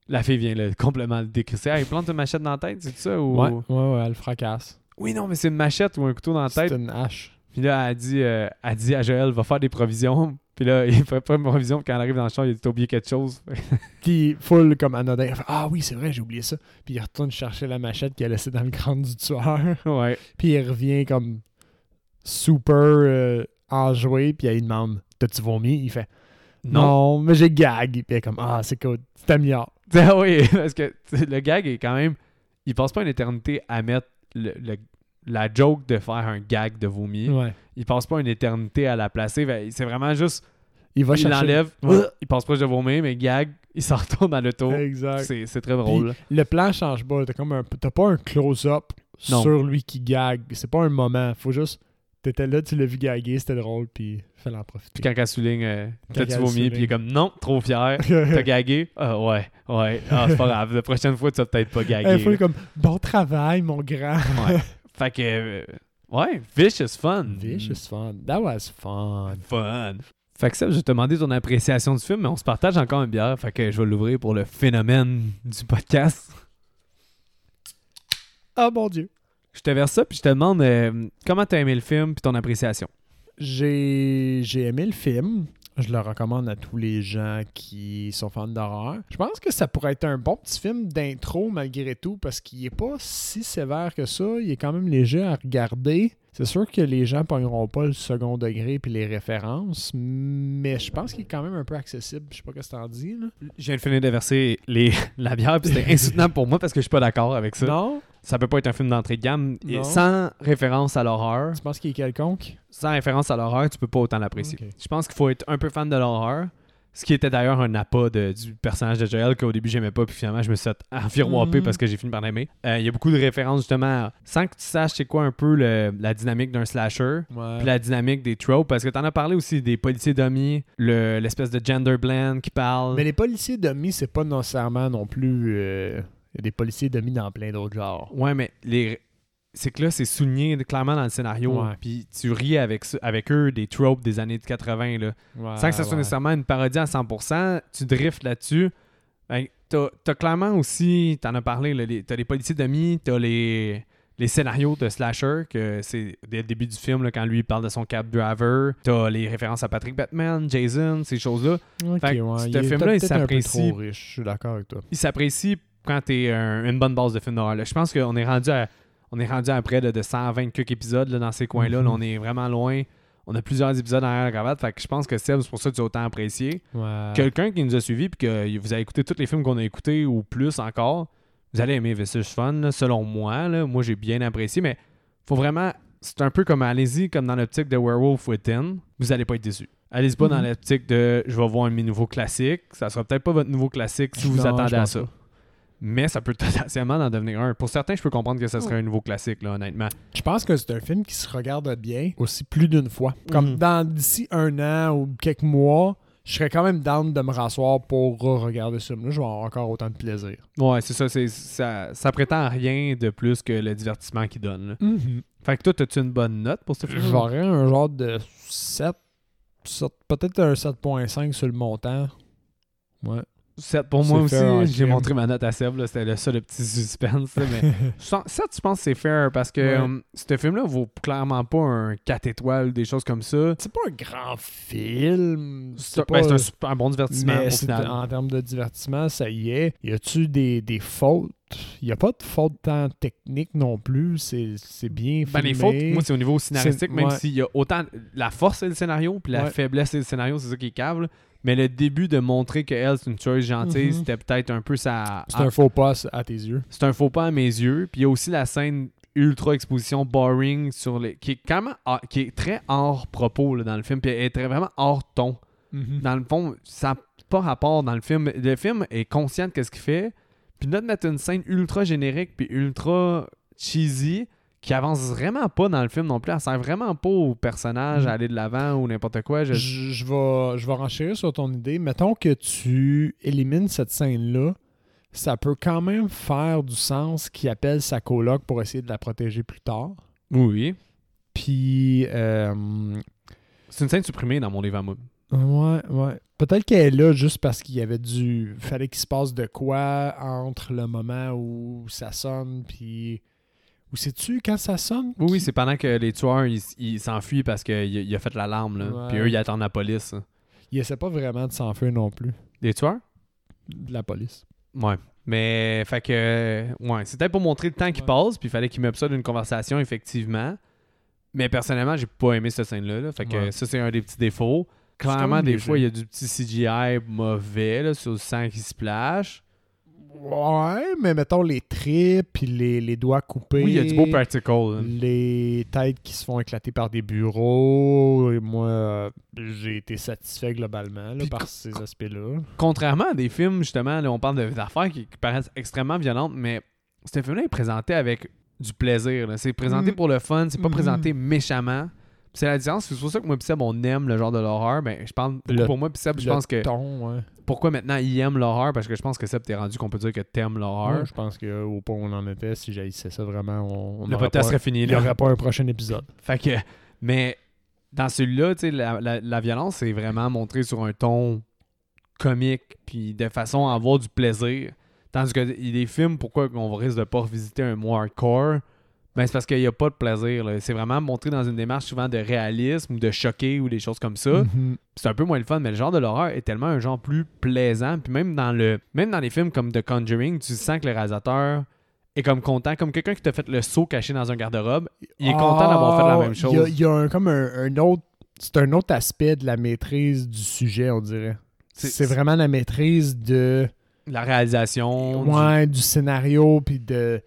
A: la fille vient là, complètement le décrisser. Ah, il plante une machette dans la tête, c'est ça? Ou...
B: Ouais, ouais, ouais, elle le fracasse.
A: Oui, non, mais c'est une machette ou un couteau dans la tête.
B: C'est une hache.
A: Puis là, elle dit, euh, elle dit à Joël, va faire des provisions. Puis là, il fait pas une provision. Puis quand elle arrive dans le champ, il a dit, t'as oublié quelque chose.
B: Puis full comme anodin. Il fait, ah oui, c'est vrai, j'ai oublié ça. Puis il retourne chercher la machette qu'il a laissée dans le crâne du tueur.
A: Ouais.
B: Puis il revient comme super euh, enjoué. Puis il demande, t'as-tu vomi? Il fait, non, non mais j'ai gag. Puis il est comme, ah, c'est cool, c'est amélioré.
A: Ah oui, parce que le gag est quand même... Il passe pas une éternité à mettre le, le, la joke de faire un gag de vomi.
B: Ouais.
A: Il passe pas une éternité à la placer. C'est vraiment juste...
B: Il va
A: il
B: chercher...
A: l'enlève,
B: ouais.
A: il passe proche de vomir, mais gag, il s'en retourne dans l'auto.
B: Exact.
A: C'est, c'est très drôle.
B: Puis, le plan change pas. T'as, comme un, t'as pas un close-up
A: non.
B: sur lui qui gag. C'est pas un moment. Faut juste... T'étais là, tu l'as vu gaguer, c'était drôle, puis fallait en profiter.
A: Puis quand elle souligne, euh,
B: Quand
A: t'as-tu
B: elle
A: vomi,
B: souligne.
A: puis il est comme non, trop fier, t'as gagué. Ah ouais, ouais, ah, c'est pas grave, la prochaine fois, tu vas peut-être pas gaguer.
B: Il faut comme bon travail, mon grand.
A: Ouais. Fait que, euh, ouais, vicious fun.
B: Vicious fun. That was fun.
A: Fun. Fait que ça, je vais te demander ton appréciation du film, mais on se partage encore une bière, fait que je vais l'ouvrir pour le phénomène du podcast.
B: Oh mon Dieu.
A: Je te verse ça, puis je te demande euh, comment t'as aimé le film, puis ton appréciation.
B: J'ai, j'ai aimé le film. Je le recommande à tous les gens qui sont fans d'horreur. Je pense que ça pourrait être un bon petit film d'intro malgré tout parce qu'il est pas si sévère que ça. Il est quand même léger à regarder. C'est sûr que les gens ne pogneront pas le second degré puis les références, mais je pense qu'il est quand même un peu accessible. Je sais pas ce que t'en dis. Là.
A: Je viens de finir de verser les... la bière, puis c'était insoutenable pour moi parce que je suis pas d'accord avec ça.
B: Non?
A: Ça peut pas être un film d'entrée de gamme.
B: Non.
A: Sans référence à l'horreur.
B: Tu penses qu'il est quelconque?
A: Sans référence à l'horreur, tu peux pas autant l'apprécier.
B: Okay.
A: Je pense qu'il faut être un peu fan de l'horreur. Ce qui était d'ailleurs un appât de, du personnage de Joel qu'au début j'aimais pas, puis finalement je me suis enfiroppé mm-hmm. parce que j'ai fini par l'aimer. Il euh, y a beaucoup de références justement, sans que tu saches c'est quoi un peu le, la dynamique d'un slasher,
B: ouais.
A: puis la dynamique des tropes, parce que t'en as parlé aussi des policiers dummies, le, l'espèce de gender blend qui parle.
B: Mais les policiers dummies, c'est pas nécessairement non plus... Euh... Il y a des policiers dummies dans plein d'autres genres.
A: Ouais, mais les... c'est que là, c'est souligné clairement dans le scénario.
B: Ouais.
A: Puis tu ris avec, avec eux des tropes des années quatre-vingts. Là.
B: Ouais,
A: Sans que ça soit
B: ouais.
A: nécessairement une parodie à cent pour cent, tu driftes là-dessus. Ben, t'as, t'as clairement aussi, t'en as parlé, là, les, t'as les policiers d'amis, t'as les, les scénarios de slasher, que c'est dès le début du film, là, quand lui il parle de son cab driver. T'as les références à Patrick Bateman, Jason, ces choses-là.
B: Ok,
A: fait que
B: ouais.
A: ce
B: Il
A: film-là, il
B: peut-être
A: s'apprécie.
B: un peu trop riche, je suis d'accord avec toi.
A: Il s'apprécie quand t'es un, une bonne base de film d'horreur. Là. Je pense qu'on est rendu à On est rendu à près de, de cent vingt quelques épisodes là, dans ces coins-là.
B: Mm-hmm.
A: Là, on est vraiment loin. On a plusieurs épisodes derrière la cravate. Fait que je pense que Seb, c'est pour ça que tu as autant apprécié.
B: Ouais.
A: Quelqu'un qui nous a suivis et que vous avez écouté tous les films qu'on a écoutés ou plus encore, vous allez aimer Vicious Fun, là, selon moi. Là. Moi, j'ai bien apprécié, mais faut vraiment... C'est un peu comme, allez-y, comme dans l'optique de Werewolf Within. Vous allez pas être déçus. Allez-y pas mm-hmm. dans l'optique de « je vais voir un de mes nouveaux classiques ». Ça sera peut-être pas votre nouveau classique si vous
B: non,
A: attendez à ça.
B: Pas.
A: Mais ça peut potentiellement en devenir un. Pour certains, je peux comprendre que ça serait un nouveau classique, là, honnêtement.
B: Je pense que c'est un film qui se regarde bien aussi plus d'une fois. Comme mm-hmm. dans d'ici un an ou quelques mois, je serais quand même down de me rasseoir pour regarder ce film-là. Je vais avoir encore autant de plaisir.
A: Ouais, c'est ça. C'est, ça, ça prétend à rien de plus que le divertissement qu'il donne. Là.
B: Mm-hmm.
A: Fait que toi, as-tu une bonne note pour ce film?
B: J'aurais un genre de sept, sept peut-être un sept virgule cinq sur le montant. Ouais.
A: sept pour moi
B: c'est
A: aussi, j'ai montré ma note à Seb, là, c'était le ça le petit suspense. Là, mais sept, je pense que c'est fair parce que ouais. um, ce film-là vaut clairement pas un quatre étoiles ou des choses comme ça.
B: C'est pas un grand film.
A: C'est,
B: c'est,
A: pas,
B: pas,
A: ben, c'est un super bon divertissement
B: mais
A: au final.
B: En termes de divertissement, ça y est. Y a-tu des, des fautes? Il n'y a pas de faute tant technique non plus. C'est, c'est bien filmé.
A: Ben, les fautes, moi, c'est au niveau scénaristique, c'est, même
B: ouais.
A: s'il y a autant... La force, c'est le scénario, puis la ouais. faiblesse, c'est le scénario, c'est ça qui est cave. Là. Mais le début de montrer qu'elle, c'est une tueuse gentille, mm-hmm. c'était peut-être un peu sa...
B: C'est un faux pas à tes yeux.
A: C'est un faux pas à mes yeux. Puis il y a aussi la scène ultra exposition boring sur les... qui est quand même... qui est très hors propos là, dans le film, puis elle est très, vraiment hors ton. Mm-hmm. Dans le fond, ça n'a pas rapport dans le film. Le film est conscient de ce qu'il fait, puis là de mettre une scène ultra générique puis ultra cheesy qui avance vraiment pas dans le film non plus. Elle sert vraiment pas au personnage à aller de l'avant ou n'importe quoi. Je,
B: je, je vais, je vais renchérir sur ton idée. Mettons que tu élimines cette scène-là, ça peut quand même faire du sens qu'il appelle sa coloc pour essayer de la protéger plus tard.
A: Oui.
B: Puis... Euh...
A: C'est une scène supprimée dans mon livre à moi.
B: Ouais, ouais. Peut-être qu'elle est là juste parce qu'il y avait du... fallait qu'il se passe de quoi entre le moment où ça sonne, puis... Ou sais-tu quand ça sonne?
A: Oui, oui,
B: qui-
A: c'est pendant que les tueurs, ils, ils s'enfuient parce qu'il il a fait l'alarme, là.
B: Ouais.
A: Puis eux, ils attendent la police. hein.
B: Il essaie pas vraiment de s'enfuir non plus,
A: Les tueurs?
B: de la police.
A: Ouais. Mais, fait que, ouais, c'était pour montrer le temps qui
B: Ouais.
A: passe, puis il fallait qu'il mette ça d'une conversation, effectivement. Mais personnellement, j'ai pas aimé cette scène-là. là. Fait que
B: Ouais.
A: ça, c'est un des petits défauts.
B: C'est quand
A: Clairement,
B: même
A: des
B: léger.
A: fois, il y a du petit C G I mauvais, là, sur le sang qui se splash.
B: Ouais, mais mettons les tripes, puis les, les doigts coupés.
A: Oui, il y a du beau practical. là.
B: Les têtes qui se font éclater par des bureaux. Et moi, euh, j'ai été satisfait globalement là,
A: Puis
B: par
A: co-
B: ces aspects-là.
A: Contrairement à des films, justement, là, on parle de- d'affaires qui, qui paraissent extrêmement violentes, mais ce film-là est présenté avec du plaisir. là. C'est présenté
B: Mm.
A: pour le fun, c'est pas
B: Mhm.
A: présenté méchamment. Puis c'est la différence, c'est pour ça que moi et Seb, on aime le genre de l'horreur. Ben, je parle beaucoup
B: Le-
A: pour moi, puis Seb, je
B: Le
A: pense que
B: ton, ouais.
A: pourquoi maintenant il aime l'horreur, parce que je pense que Seb, t'es rendu qu'on peut dire que t'aimes l'horreur.
B: Ouais, je pense qu'au point où on en était, si j'haïssais ça vraiment, on, on
A: le
B: aurait
A: podcast
B: pas-
A: serait fini.
B: il n'y
A: là.
B: aurait pas un prochain épisode.
A: Fait que, mais dans celui-là, tu sais, la, la, la violence, c'est vraiment montré sur un ton comique, puis de façon à avoir du plaisir. Tandis que il y a des films, pourquoi on risque de pas revisiter un mot hardcore, ben c'est parce qu'il n'y a pas de plaisir. là. C'est vraiment montré dans une démarche souvent de réalisme ou de choquer ou des choses comme ça.
B: Mhm.
A: C'est un peu moins le fun, mais le genre de l'horreur est tellement un genre plus plaisant. Puis même dans le même dans les films comme The Conjuring, tu sens que le réalisateur est comme content, comme quelqu'un qui t'a fait le saut caché dans un garde-robe. Il est content d'avoir fait la
B: Ah,
A: même chose.
B: Il y a, il y a un, comme un, un autre... C'est un autre aspect de la maîtrise du sujet, on dirait.
A: C'est-
B: C'est vraiment la maîtrise de...
A: La réalisation. du-
B: Ouais, du, scénario, puis de...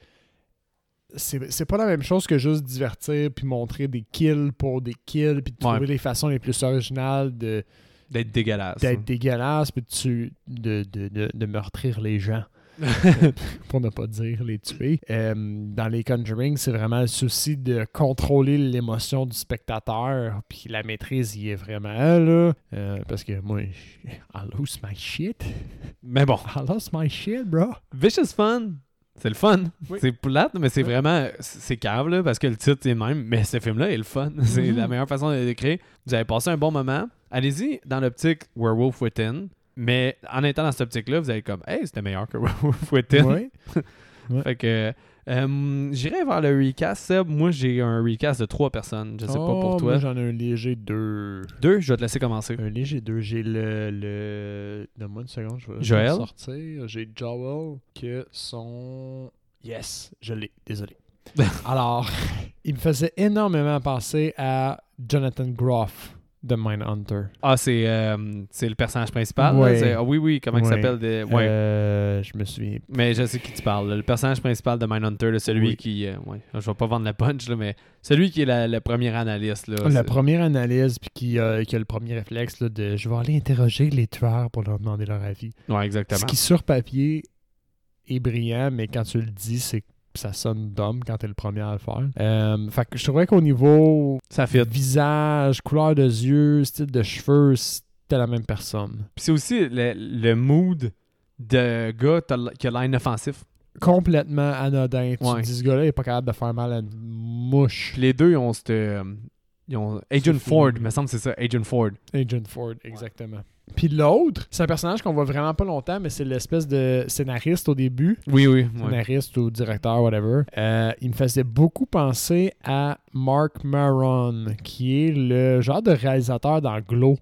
B: C'est c'est pas la même chose que juste divertir puis montrer des kills pour des kills puis de trouver
A: Ouais.
B: les façons les plus originales de
A: D'être dégueulasse.
B: d'être dégueulasse puis de, tu- de, de, de, de meurtrir les gens. Pour ne pas dire les tuer. Euh, dans les Conjuring, c'est vraiment le souci de contrôler l'émotion du spectateur. Puis la maîtrise y est vraiment là. Euh, parce que moi, je- I lose my shit.
A: Mais bon,
B: I lost my shit, bro.
A: Vicious Fun, c'est le fun.
B: Oui.
A: C'est plate, mais c'est
B: Oui.
A: vraiment... C'est cave, là, parce que le titre est le même. Mais ce film-là est le fun. C'est
B: Mhm.
A: la meilleure façon de le décrire. Vous avez passé un bon moment. Allez-y dans l'optique Werewolf Within. Mais en étant dans cette optique-là, vous allez comme « Hey, c'était meilleur que Werewolf Within.
B: Ouais.
A: Fait que... euh, j'irai vers le recast, Seb. Moi, j'ai un recast de trois personnes. Je sais pas pour
B: Oh,
A: toi.
B: moi, j'en ai un léger deux.
A: Deux, je vais te laisser commencer.
B: Un léger deux. J'ai le. le... Donne-moi une seconde, je vais
A: Joël?
B: je vais sortir. J'ai Joel que son. Yes, je l'ai. Désolé. Alors, il me faisait énormément penser à Jonathan Groff de Mindhunter.
A: Ah, c'est euh, c'est le personnage principal? là?
B: Ouais.
A: C'est- ah oui, oui, comment il
B: Ouais.
A: s'appelle? de- Ouais.
B: Euh, je me souviens.
A: Mais je sais qui tu parles. là. Le personnage principal de Mindhunter, là, celui
B: Oui.
A: qui... euh, ouais, je vais pas vendre la punch, là, mais celui qui est la- le premier analyste. Là,
B: La
A: c'est-
B: première analyse, puis qui, euh, qui a le premier réflexe là, de je vais aller interroger les tueurs pour leur demander leur avis.
A: Ouais, exactement.
B: Ce qui, sur papier, est brillant, mais quand tu le dis, c'est ça sonne dumb quand t'es le premier à le faire. Euh, fait que je trouvais qu'au niveau
A: Ça fit.
B: visage, couleur de yeux, style de cheveux, c'était la même personne.
A: Puis c'est aussi le, le mood de gars t'as l- qui a l'air inoffensif.
B: Complètement anodin. Tu
A: Ouais.
B: te dis, ce gars-là, il est pas capable de faire mal à une mouche.
A: Puis les deux, ils ont cette... euh, ils ont... Agent
B: C'est
A: Ford,
B: fini.
A: il me semble que c'est ça. Agent Ford.
B: Agent Ford, exactement. Puis l'autre, c'est un personnage qu'on voit vraiment pas longtemps, mais c'est l'espèce de scénariste au début.
A: Oui, oui. ouais.
B: Scénariste ou directeur, whatever. Euh, il me faisait beaucoup penser à Mark Maron, qui est le genre de réalisateur dans Glow.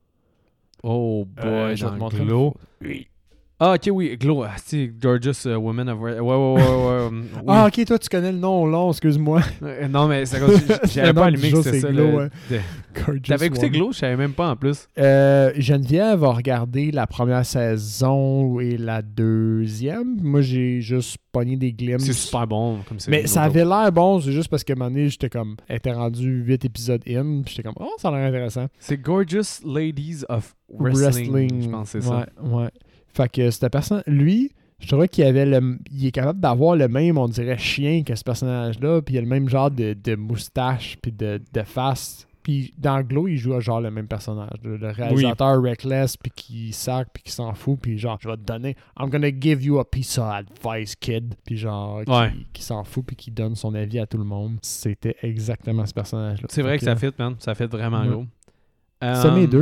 A: Oh boy,
B: Euh, je vais
A: dans
B: te montrer
A: Glow.
B: Oui.
A: Ah, ok, oui, Glow. Ah, c'est Gorgeous euh, Women of... Ouais, ouais, ouais, ouais. ouais, oui.
B: Ah, ok, toi, tu connais le nom long, excuse-moi.
A: Euh, non, mais c'est comme si
B: Le
A: j'avais
B: nom
A: pas
B: du
A: allumé
B: jeu,
A: que c'était
B: c'est
A: ça.
B: Glow,
A: le-
B: ouais.
A: de-
B: Gorgeous
A: T'avais écouté
B: Woman.
A: Glow? Je savais même pas en plus.
B: Euh, Geneviève a regardé la première saison et la deuxième. Moi, j'ai juste pogné des glimpses.
A: C'est super bon comme c'est.
B: Mais ça avait l'air bon, c'est juste parce qu'à un moment donné, j'étais comme, elle était rendu huit épisodes in, puis j'étais comme, oh, ça a l'air intéressant.
A: C'est Gorgeous Ladies of Wrestling. Je pense que c'est ça.
B: Ouais, ouais. Fait que cette personne, lui, je trouvais qu'il avait le, il est capable d'avoir le même, on dirait, chien que ce personnage-là, puis il a le même genre de, de moustache, puis de, de face. Puis dans Glow, il joue genre le même personnage. Le, le réalisateur reckless, puis qui sac, puis qui s'en fout, puis genre, je vais te donner, I'm gonna give you a piece of advice, kid. Puis genre, qui,
A: Ouais.
B: qui s'en fout, puis qui donne son avis à tout le monde. C'était exactement ce personnage-là.
A: C'est vrai
B: Fait
A: que ça fit, man. Ça fit vraiment
B: Ouais.
A: gros.
B: C'est
A: Euh,
B: mes deux.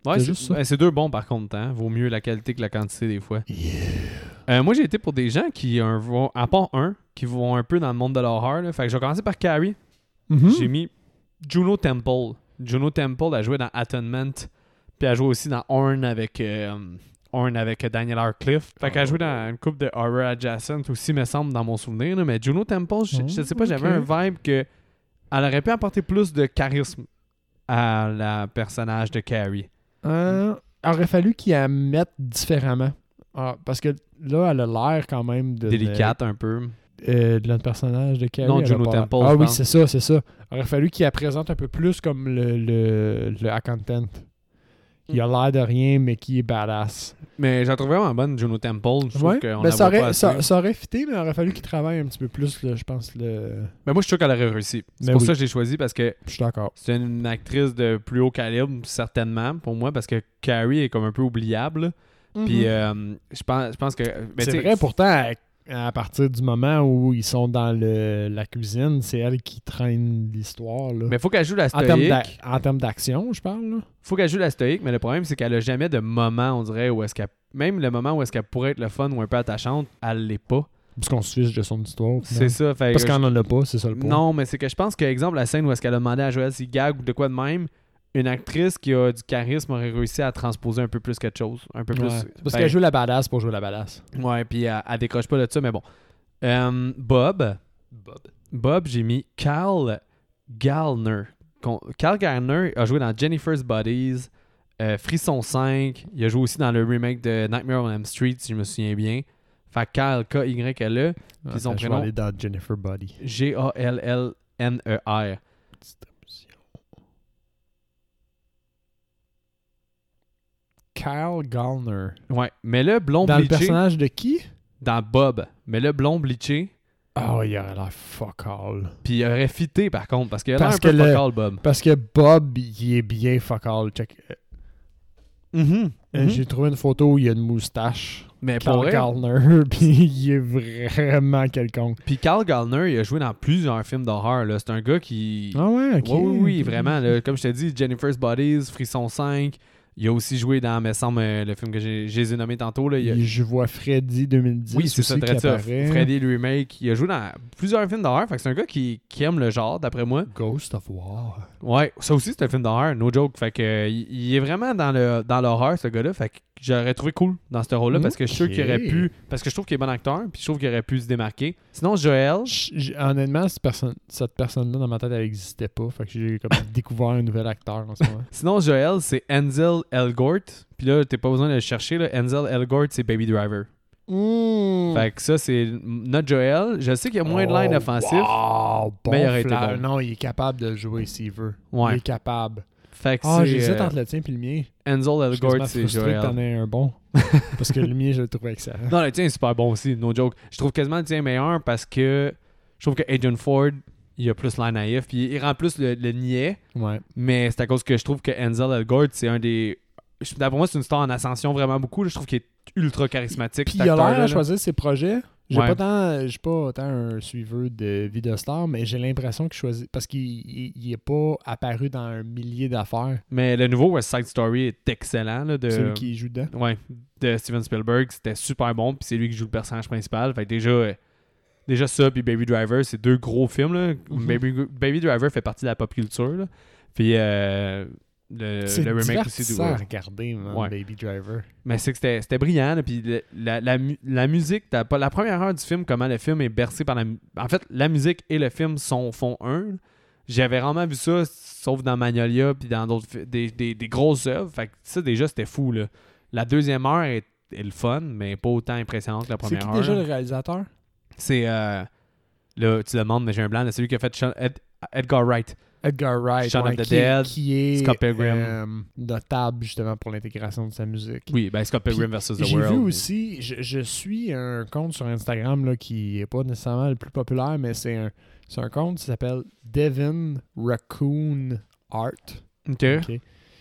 A: Ouais,
B: c'est
A: c'est,
B: juste ça.
A: ouais, c'est deux bons par contre. Hein? Vaut mieux la qualité que la quantité des fois.
B: Yeah.
A: Euh, moi, j'ai été pour des gens qui un, vont, à part un, qui vont un peu dans le monde de l'horreur. Là. Fait que je vais commencer par Carrie.
B: Mm-hmm.
A: J'ai mis Juno Temple. Juno Temple a joué dans Atonement. Puis elle a joué aussi dans Horn avec, euh, Horn avec Daniel Radcliffe. Fait qu'elle a joué dans une couple de horror adjacent aussi, me semble, dans mon souvenir. Là. Mais Juno Temple, je, je sais pas,
B: Oh,
A: j'avais
B: ok.
A: un vibe que elle aurait pu apporter plus de charisme à la personnage de Carrie.
B: Euh, il aurait fallu qu'il la mette différemment. Ah, parce que là, elle a l'air quand même de...
A: Délicate un peu.
B: Euh, de notre personnage de Carrie.
A: Non,
B: elle a
A: Juno
B: pas-
A: Temple,
B: Ah
A: je
B: oui,
A: pense.
B: c'est ça, c'est ça. Il aurait fallu qu'il la présente un peu plus comme le, le, le accountant. Il a l'air de rien, mais qui est badass.
A: Mais j'ai trouvé vraiment bonne, Juno Temple. Je trouve
B: Ouais,
A: qu'on
B: mais
A: la
B: ça
A: voit pas
B: aurait,
A: assez.
B: ça, ça aurait fité, mais il aurait fallu qu'il travaille un petit peu plus, là, je pense. Le...
A: Mais moi, je suis sûr qu'elle aurait réussi. C'est
B: Mais
A: pour
B: oui.
A: ça que je l'ai choisi, parce que
B: Je suis d'accord.
A: c'est une actrice de plus haut calibre, certainement, pour moi, parce que Carrie est comme un peu oubliable. Puis euh, je pense, je pense que... ben,
B: c'est
A: tu sais,
B: vrai, pourtant, à, à partir du moment où ils sont dans le, la cuisine, c'est elle qui traîne l'histoire. Là.
A: Mais faut qu'elle joue la
B: En termes
A: stoïque.
B: d'a- en termes d'action, je parle. Là.
A: Faut qu'elle joue la stoïque, mais le problème, c'est qu'elle a jamais de moment, on dirait, où est-ce qu'elle... Même le moment où est-ce qu'elle pourrait être le fun ou un peu attachante, elle l'est pas.
B: Parce qu'on se fiche de son histoire.
A: C'est ça. Fait,
B: Parce
A: que
B: qu'on n'en a pas, c'est ça le point.
A: Non, mais c'est que je pense que, exemple, la scène où est-ce qu'elle a demandé à Joël s'il gag ou de quoi de même, une actrice qui a du charisme aurait réussi à transposer un peu plus quelque chose. Un peu plus.
B: Ouais. C'est parce
A: Fait-
B: qu'elle joue la badass pour jouer la badass.
A: Ouais, puis elle, elle décroche pas de ça, mais bon. Euh, Bob.
B: Bob.
A: Bob, j'ai mis Cal Gallner. Con- Cal Gallner a joué dans Jennifer's Bodies, euh, Frisson cinq. Il a joué aussi dans le remake de Nightmare on Elm Street, si je me souviens bien. Fait que Cal, K-Y-L-E, Puis son
B: Attends, je vais
A: prénom?
B: aller dans Jennifer Body.
A: G A L L N E R.
B: Kyle Gallner.
A: Ouais, mais le blond
B: Dans le
A: bleaché,
B: personnage de qui?
A: dans Bob, mais le blond bleaché,
B: Oh, il aurait l'air fuck all.
A: puis il aurait fité par contre, parce qu'il a l'air
B: Parce
A: un peu
B: que le-
A: fuck all, Bob.
B: Parce que Bob, il est bien fuck all. Check.
A: Mhm,
B: Euh,
A: mhm.
B: J'ai trouvé une photo où il y a une moustache.
A: Mais
B: Kyle
A: pour vrai,
B: Gallner, puis il est vraiment quelconque.
A: puis Carl Gallner, il a joué dans plusieurs films d'horreur. Là. C'est un gars qui...
B: Ah ouais, ok.
A: Oui, oui, oui,
B: ok.
A: vraiment. Là, comme je t'ai dit, Jennifer's Bodies, Frisson cinq. Il a aussi joué dans, me semble, euh, le film que j'ai, j'ai nommé tantôt. Là. Il a-
B: Il- Je vois Freddy deux mille dix
A: Oui, c'est ça,
B: aussi qui
A: très ça.
B: apparaît.
A: Freddy le remake. Il a joué dans plusieurs films d'horreur. Fait que c'est un gars qui, qui aime le genre, d'après moi.
B: Ghost of War.
A: Ouais, ça aussi, c'est un film d'horreur, no joke. Fait que euh, il, il est vraiment dans le dans l'horreur, ce gars-là. Fait que j'aurais trouvé cool dans ce rôle-là parce que je suis sûr qu'il aurait
B: Ok.
A: pu. Parce que je trouve qu'il est bon acteur, puis je trouve qu'il aurait pu se démarquer. Sinon, Joel.
B: J- j- Honnêtement, cette, personne, cette personne-là, dans ma tête, elle n'existait pas. Fait que j'ai comme découvert un nouvel acteur en ce moment.
A: Sinon, Joel, c'est Enzel Elgort. Puis là, t'as pas besoin de le chercher. Là. Enzel Elgort, c'est Baby Driver.
B: Mmh.
A: Fait que ça, c'est notre Joel. Je sais qu'il y a moins de lines
B: Oh,
A: offensifs.
B: wow, bon
A: mais il aurait été
B: flair.
A: bon.
B: Non, il est capable de le jouer s'il veut.
A: Ouais.
B: Il est capable.
A: Fait que
B: Ah,
A: c'est.
B: j'hésite
A: euh,
B: entre le tien et le mien.
A: Enzel
B: Je suis
A: Elgort,
B: quasiment
A: c'est
B: frustré
A: Joel.
B: que t'en aies un bon. Parce que le mien, je le trouve excellent.
A: Non, le tien est super bon aussi, no joke. Je trouve quasiment le tien meilleur parce que je trouve que Agent Ford, il a plus l'air naïf, puis il rend plus le, le niais,
B: Ouais.
A: mais c'est à cause que je trouve que Enzel Elgort, c'est un des... je- D'après moi, c'est une star en ascension vraiment beaucoup. là. Je trouve qu'il est ultra charismatique,
B: Puis
A: cet
B: il a l'air
A: acteur-là,
B: à
A: là.
B: choisir ses projets. J'ai
A: Ouais.
B: pas tant, j'ai pas autant un suiveur de vie de star, mais j'ai l'impression qu'il choisit parce qu'il il, il est pas apparu dans un millier d'affaires.
A: Mais le nouveau West Side Story est excellent. Là, de...
B: Celui qui joue dedans.
A: Ouais, de Steven Spielberg. C'était super bon, puis c'est lui qui joue le personnage principal. Fait que déjà, euh, déjà ça, puis Baby Driver, c'est deux gros films. Là.
B: Mhm.
A: Baby, Baby Driver fait partie de la pop culture. Là. Puis euh, le,
B: C'est
A: le remake aussi.
B: divertissant
A: Du,
B: à regarder, man,
A: Ouais.
B: Baby Driver.
A: Mais c'est que c'était, c'était brillant. Là, puis le- la, la, mu- la musique, t'as pas, la première heure du film, comment le film est bercé par la mu- En fait, la musique et le film sont, font un. là. J'avais vraiment vu ça, sauf dans Magnolia, puis dans d'autres fi- des, des, des grosses œuvres. Fait que ça, déjà, c'était fou. Là. La deuxième heure est, est le fun, mais pas autant impressionnante que la
B: C'est
A: première
B: qui
A: heure.
B: déjà
A: là.
B: le réalisateur?
A: C'est. Euh, là, tu demandes, mais j'ai un blanc. C'est celui qui a fait Sean- Ed- Edgar Wright.
B: Edgar Wright,
A: Shaun of
B: ouais,
A: the
B: qui, est-
A: Dead,
B: qui est
A: Scott Pilgrim.
B: euh, notable justement pour l'intégration de sa musique.
A: Oui, ben Scott Pilgrim
B: Puis,
A: versus The
B: J'ai
A: World.
B: vu aussi, je, je suis un compte sur Instagram là, qui est pas nécessairement le plus populaire, mais c'est un, c'est un compte qui s'appelle Devin Raccoon Art.
A: Ok.
B: Ok.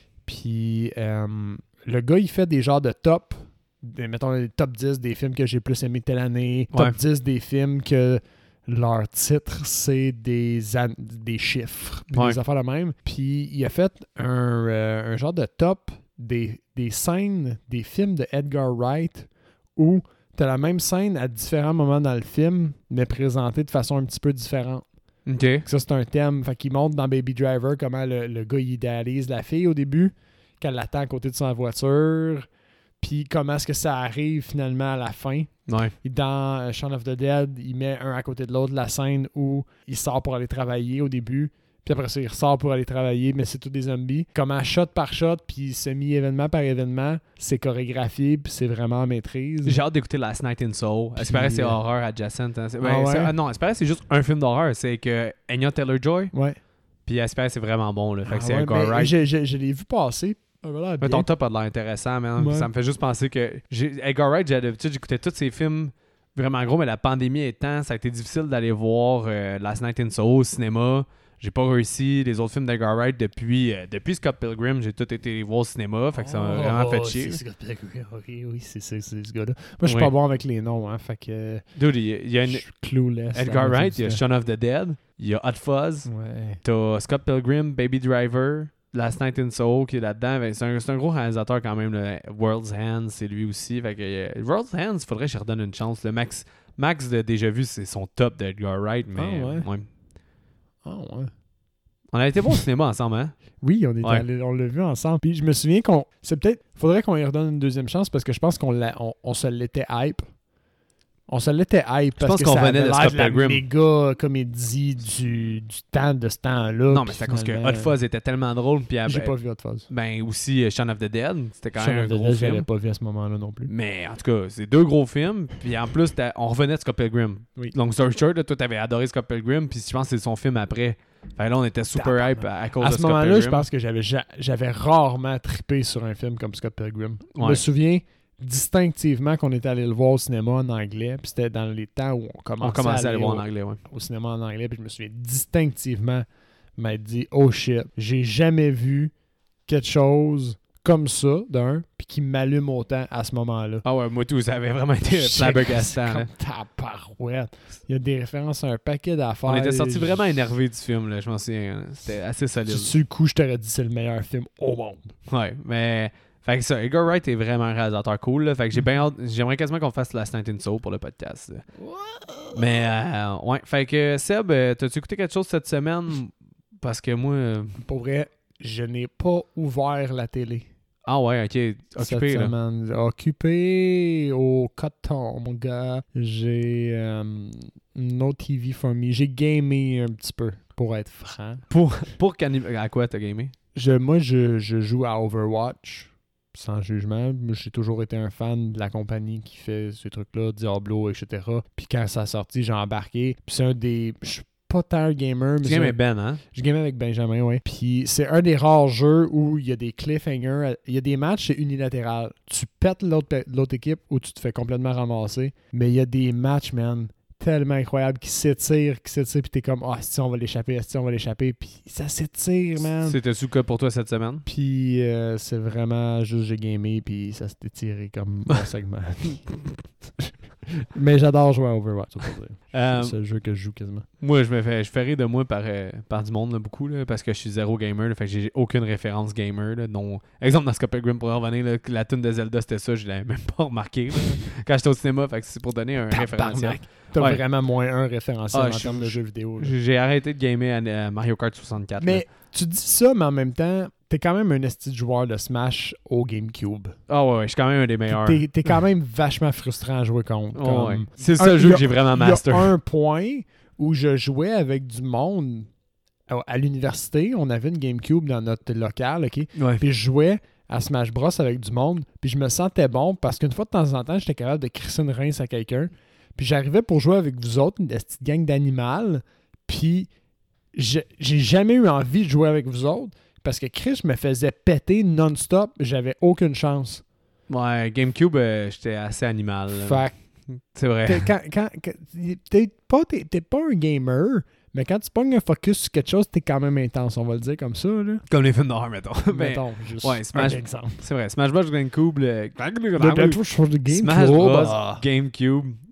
B: Puis euh, le gars, il fait des genres de top, des- mettons les top dix des films que j'ai plus aimé telle année, top
A: Ouais.
B: dix des films que leur titre, c'est des, an- des chiffres, puis
A: Ouais.
B: des affaires de même. Puis il a fait un, euh, un genre de top des, des scènes, des films de Edgar Wright où t'as la même scène à différents moments dans le film, mais présentée de façon un petit peu différente.
A: OK.
B: Ça, c'est un thème. Fait qu'il montre dans Baby Driver comment le, le gars, il idéalise la fille au début, qu'elle l'attend à côté de sa voiture, puis comment est-ce que ça arrive finalement à la fin.
A: Ouais.
B: Et dans euh, Shaun of the Dead, il met un à côté de l'autre la scène où il sort pour aller travailler au début, puis après ça, il ressort pour aller travailler, mais c'est tous des zombies. Comment shot par shot, puis semi-événement par événement, c'est chorégraphié, puis c'est vraiment en maîtrise.
A: J'ai hâte d'écouter Last Night in Soul.
B: Puis,
A: Espérer que c'est
B: euh,
A: horreur adjacent. Hein. C'est-
B: Ah
A: ben,
B: ouais?
A: c'est- ah non, Espérer que c'est juste un film d'horreur. C'est que Anya Taylor-Joy,
B: Ouais.
A: puis Espérer c'est vraiment bon. Là. Fait que
B: Ah
A: c'est
B: ouais,
A: Edgar
B: mais
A: Wright.
B: je, je, je l'ai vu passer. Ça avait l'air
A: Mais
B: bien.
A: ton top a de l'air intéressant, man.
B: Ouais.
A: Ça me fait juste penser que j'ai- Edgar Wright, j'ai d'habitude, j'écoutais tous ses films vraiment gros, mais la pandémie étant, ça a été difficile d'aller voir euh, Last Night in Soho au cinéma. J'ai pas réussi les autres films d'Edgar Wright depuis, euh, depuis Scott Pilgrim. J'ai tout été les voir au cinéma. Fait que ça m'a
B: Oh,
A: vraiment fait
B: oh,
A: chier.
B: c'est Scott Pilgrim. Ok, oui, c'est, c'est, c'est ce gars-là. Moi, je suis
A: Oui.
B: pas bon avec les noms, hein. Fait que.
A: Dude, il y a- il y a
B: Je
A: une...
B: suis clueless.
A: Edgar
B: dans la
A: Wright, il y a
B: vie,
A: Shaun of the Dead, il y a Hot Fuzz,
B: Ouais.
A: t'as Scott Pilgrim, Baby Driver, Last Night in Soho qui est là-dedans. Fait que C'est un, c'est un gros réalisateur quand même. Le World's Hands, c'est lui aussi. Fait que, euh, World's Hands, il faudrait que je redonne une chance. Le Max, Max de Déjà Vu, c'est son top d'Edgar Wright. Mais,
B: Ah ouais?
A: euh, ouais.
B: Ah ouais.
A: On a été voir au cinéma ensemble, hein?
B: Oui, on, est
A: Ouais.
B: allé- on l'a vu ensemble. Puis je me souviens qu'on. C'est peut-être. Faudrait qu'on y redonne une deuxième chance parce que je pense qu'on l'a, on, on se l'était hype. On se l'était hype parce
A: pense
B: que
A: qu'on
B: ça
A: venait
B: avait
A: de
B: l'air
A: Scott
B: de la
A: Pilgrim.
B: méga comédie du, du temps de ce temps-là.
A: Non, mais
B: Puis
A: c'est à cause que
B: finalement,
A: Hot Fuzz était tellement drôle. Puis,
B: J'ai
A: ben,
B: pas vu Hot Fuzz.
A: ben aussi, euh, Shaun of the Dead, c'était quand
B: Shaun
A: même un
B: of the
A: gros
B: Dead,
A: film.
B: j'avais pas vu à ce moment-là non plus.
A: Mais en tout cas, c'est deux gros films. Puis en plus, t'as- on revenait de Scott Pilgrim.
B: Oui.
A: Donc, Story Short, là, toi, t'avais adoré Scott Pilgrim. Puis je pense que c'est son film après. Fait que là, on était super
B: Tabarnak.
A: hype à, à cause
B: À
A: de
B: ce
A: Scott
B: moment-là,
A: Pilgrim.
B: je pense que j'avais, ja- j'avais rarement trippé sur un film comme Scott Pilgrim. Je
A: Ouais.
B: me souviens distinctivement qu'on était allé le voir au cinéma en anglais. Puis c'était dans les temps où on commençait,
A: On commençait à aller voir
B: au,
A: en anglais, ouais.
B: au cinéma en anglais. Puis je me souviens distinctivement m'être dit « Oh shit, j'ai jamais vu quelque chose comme ça, d'un, puis qui m'allume autant à ce moment-là. »
A: Ah ouais, moi tout, ça avait vraiment été
B: Je sais
A: flabbergastant.
B: que
A: là.
B: c'est comme tabarouette. Il y a des références à un paquet d'affaires.
A: On était sortis
B: Je-
A: vraiment énervés du film, là, je m'en souviens. C'était assez solide.
B: Sur le coup, je t'aurais dit c'est le meilleur film au monde.
A: Ouais, mais... Fait que ça, Edgar Wright est vraiment un réalisateur cool, là. Fait que j'ai bien hâte... J'aimerais quasiment qu'on fasse Last Night in Soho pour le podcast. là. Mais, euh, ouais. Fait que, Seb, euh, t'as-tu écouté quelque chose cette semaine? Parce que moi... euh,
B: Pour vrai, je n'ai pas ouvert la télé.
A: Ah ouais, ok. Occupé,
B: cette
A: là.
B: semaine. Occupé au coton, mon gars. J'ai euh, no T V for me. J'ai gamé un petit peu, pour être franc.
A: Pour, pour qu'anim- à quoi t'as gamé?
B: Je, moi, je, je joue à Overwatch, sans jugement. J'ai toujours été un fan de la compagnie qui fait ces trucs-là, Diablo, et cetera. Puis quand ça a sorti, j'ai embarqué. Puis c'est un des... Je suis pas tant un gamer, mais
A: Tu
B: c'est
A: game
B: un-
A: avec Ben, hein?
B: je game avec Benjamin, ouais. Puis c'est un des rares jeux où il y a des cliffhangers. Il y a des matchs, c'est unilatéral. Tu pètes l'autre, pe- l'autre équipe ou tu te fais complètement ramasser. Mais il y a des matchs, man, tellement incroyables qui s'étirent, qui s'étirent. Puis t'es comme, ah, si on va l'échapper, si on va l'échapper. Puis ça s'étire, man.
A: C'était-tu le cas pour toi cette semaine?
B: Puis euh, c'est vraiment juste j'ai gamé, puis ça s'est étiré comme un segment. Mais j'adore jouer à Overwatch, ça veut dire.
A: Euh,
B: C'est le jeu que je joue quasiment.
A: Moi, je me fais, je fais rire de moi par, euh, par du monde, là, beaucoup, là, parce que je suis zéro gamer, là, fait que j'ai aucune référence gamer. Là, dont... Exemple, dans Scott Pilgrim, pour revenir, là, que la tune de Zelda, c'était ça, je l'avais même pas remarqué là, quand j'étais au cinéma, fait que c'est pour donner un référentiel.
B: Tabarnak. T'as
A: Ouais.
B: vraiment moins un référentiel
A: Ah,
B: en
A: je-
B: termes de jeux vidéo. là.
A: J'ai j'ai arrêté de gamer à, à Mario Kart soixante-quatre.
B: Mais tu dis ça, mais en même temps, t'es quand même un esti de joueur de Smash au GameCube.
A: là. Ah ouais, ouais, je suis quand même un des
B: Puis
A: meilleurs.
B: T'es, t'es quand même vachement frustrant à jouer contre.
A: Oh,
B: comme-
A: ouais. C'est le
B: Un-
A: seul jeu
B: y a-
A: que j'ai vraiment
B: Il y
A: master.
B: a un point où je jouais avec du monde à, à l'université. On avait une GameCube dans notre local, OK?
A: Ouais.
B: Puis je jouais à Smash Bros avec du monde. Puis je me sentais bon parce qu'une fois de temps en temps, j'étais capable de crisser une rince à quelqu'un. Puis j'arrivais pour jouer avec vous autres, une petite gang d'animal. Puis j'ai j'ai jamais eu envie de jouer avec vous autres parce que Chris me faisait péter non-stop. J'avais aucune chance.
A: Ouais, GameCube, euh, j'étais assez animal. là.
B: Fait
A: C'est vrai.
B: que quand, quand, quand- t'es, pas, t'es, t'es pas un gamer, mais quand tu pognes un focus sur quelque chose, t'es quand même intense. On va le dire comme ça. Là.
A: Comme les films d'horreur, mettons. Mais
B: Mettons, juste
A: ouais, Smash-
B: un exemple.
A: c'est vrai. Smash Bros. GameCube, le...
B: Le bientôt sur le GameCube.
A: Smash Bros.
B: ah.
A: GameCube,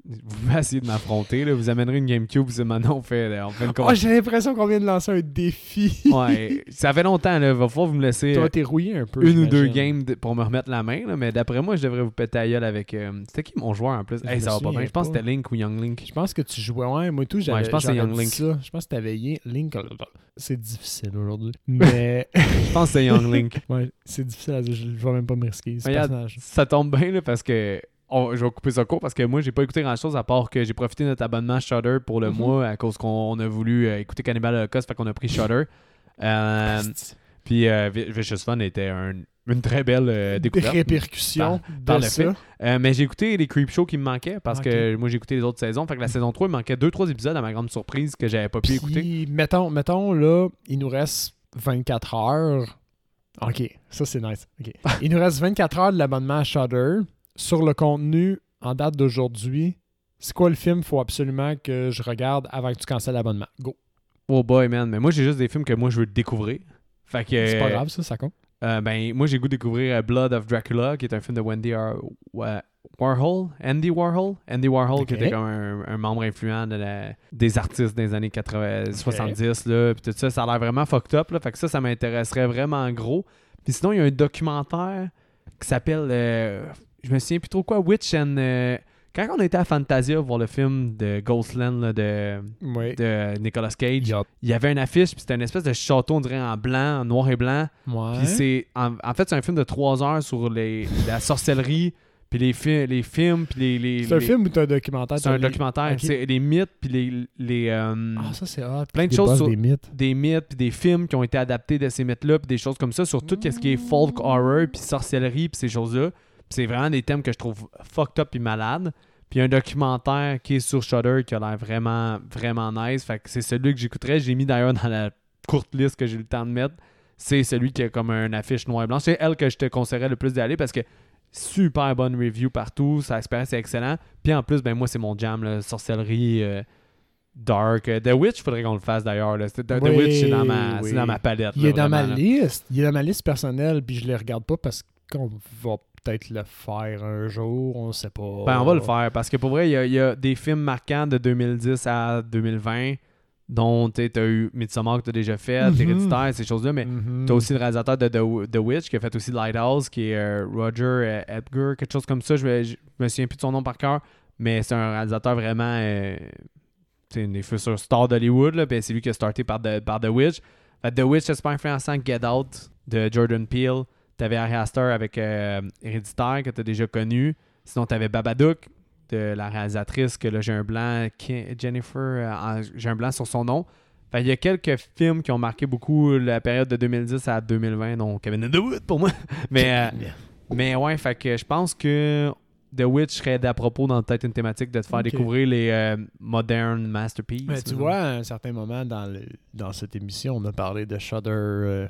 A: vous pouvez essayer de m'affronter. Là. Vous amènerez une GameCube, c'est maintenant on fait, on fait une
B: Oh, j'ai l'impression qu'on vient de lancer un défi.
A: Ouais, ça fait longtemps, là. Va falloir vous me laisser
B: Toi, t'es rouillé un peu.
A: une ou deux
B: j'imagine.
A: games de- pour me remettre la main, là, mais d'après moi, je devrais vous péter la gueule avec. euh, C'était qui mon joueur en plus?
B: Je
A: Hey,
B: me
A: ça va pas
B: souviens
A: bien. Je pense que
B: pas.
A: c'était Link ou Young Link.
B: Je pense que tu jouais, ouais, moi tout, j'avais
A: Ouais, je pense que c'est
B: j'aurais
A: Young
B: dit
A: Link.
B: ça. Je pense que t'avais Yin- Link. C'est difficile aujourd'hui. Mais,
A: Je pense que c'est Young Link.
B: ouais, c'est difficile à dire. Je ne vais même pas me risquer. Ce
A: Regarde,
B: personnage.
A: ça tombe bien là, parce que. on- je vais couper ça court parce que moi, j'ai pas écouté grand chose à part que j'ai profité de notre abonnement Shudder pour le
B: Mhm.
A: mois à cause qu'on a voulu euh, écouter Cannibal Holocaust, fait qu'on a pris Shudder. Euh,
B: Asti.
A: Puis euh, Vi- Vicious Fun était un- une très belle euh,
B: Des
A: découverte.
B: répercussions de
A: par le
B: ça.
A: Euh, mais j'ai écouté les Creep Shows qui me manquaient parce
B: Ok.
A: que moi j'ai écouté les autres saisons. Fait que la saison trois, il manquait deux trois épisodes à ma grande surprise que j'avais pas pu écouter.
B: Puis, mettons, mettons, là, il nous reste vingt-quatre heures. OK, ça c'est nice. OK. Il nous reste vingt-quatre heures de l'abonnement à Shudder. Sur le contenu, en date d'aujourd'hui, c'est quoi le film faut absolument que je regarde avant que tu cancelles l'abonnement? Go.
A: Oh boy, man. Mais moi j'ai juste des films que moi je veux découvrir. Fait que.
B: C'est pas grave, ça, ça compte.
A: Euh, ben, moi j'ai goût de découvrir euh, Blood of Dracula, qui est un film de Wendy Ar- Wa- Warhol. Andy Warhol. Andy Warhol, qui
B: Ok.
A: était comme un, un membre influent de la- des artistes des années quatre-vingts, soixante-dix. Là, puis tout ça, ça a l'air vraiment fucked up. Là, fait que ça, ça m'intéresserait vraiment gros. Puis sinon, il y a un documentaire qui s'appelle. euh, je me souviens plus trop quoi, Witch and. euh, quand on était à Fantasia voir le film de Ghostland là, de,
B: Oui.
A: de Nicolas Cage,
B: Yup.
A: il y avait une affiche, puis c'était une espèce de château, on dirait en blanc, en noir et blanc.
B: Ouais.
A: Puis c'est. En, en fait, c'est un film de trois heures sur les, la sorcellerie, puis les, fi- les films, puis les. les
B: C'est un
A: les-
B: film ou t'as un documentaire?
A: C'est un
B: t'as les-
A: documentaire.
B: Ok.
A: C'est les mythes, puis les. les euh,
B: Ah, ça c'est hot.
A: plein de
B: Des
A: choses
B: boss,
A: sur-
B: des mythes.
A: des mythes, puis des films qui ont été adaptés de ces mythes-là, puis des choses comme ça, sur tout ce qui est folk horror, puis sorcellerie, puis ces choses-là. Puis c'est vraiment des thèmes que je trouve fucked up puis malades. Puis il y a un documentaire qui est sur Shudder qui a l'air vraiment, vraiment nice. Fait que c'est celui que j'écouterais. J'ai mis d'ailleurs dans la courte liste que j'ai eu le temps de mettre. C'est celui qui a comme une affiche noir et blanc. C'est elle que je te conseillerais le plus d'aller parce que super bonne review partout. Sa expérience est excellent. Puis en plus, ben moi, c'est mon jam, là, sorcellerie, euh, dark. Euh, The Witch, il faudrait qu'on le fasse d'ailleurs. là. C'est- The
B: Oui,
A: Witch, c'est dans ma,
B: oui.
A: c'est dans ma palette.
B: Il
A: là,
B: est dans ma
A: vraiment, là.
B: liste. Il est dans ma liste personnelle, puis je le regarde pas parce qu'on va peut-être le faire un jour, on sait pas.
A: Ben, on va le faire parce que pour vrai, il y a, il y a des films marquants de deux mille dix à deux mille vingt dont tu as eu Midsommar que tu as déjà fait,
B: Mhm.
A: Héréditaire, ces choses-là, mais
B: Mhm.
A: tu as aussi le réalisateur de The, The Witch qui a fait aussi Lighthouse, qui est euh, Roger euh, Edgar, quelque chose comme ça. Je me, je me souviens plus de son nom par cœur, mais c'est un réalisateur vraiment. Euh, c'est une des futures stars d'Hollywood, là, puis c'est lui qui a starté par The, par The Witch. Fait, The Witch, c'est super influençant. Get Out de Jordan Peele. T'avais Ari Aster avec euh, Héréditaire que t'as déjà connu. Sinon, t'avais Babadook de la réalisatrice que là, j'ai un blanc, Ki- Jennifer, euh, en- j'ai un blanc sur son nom. Fait, il y a quelques films qui ont marqué beaucoup la période de deux mille dix à deux mille vingt, donc Kevin Underwood pour moi. mais, euh, mais ouais, fait que je pense que The Witch serait d'à propos dans peut-être une thématique de te faire
B: Ok.
A: découvrir les euh, modern masterpieces.
B: Mais tu vois, à un certain moment dans, le, dans cette émission, on a parlé de Shudder euh,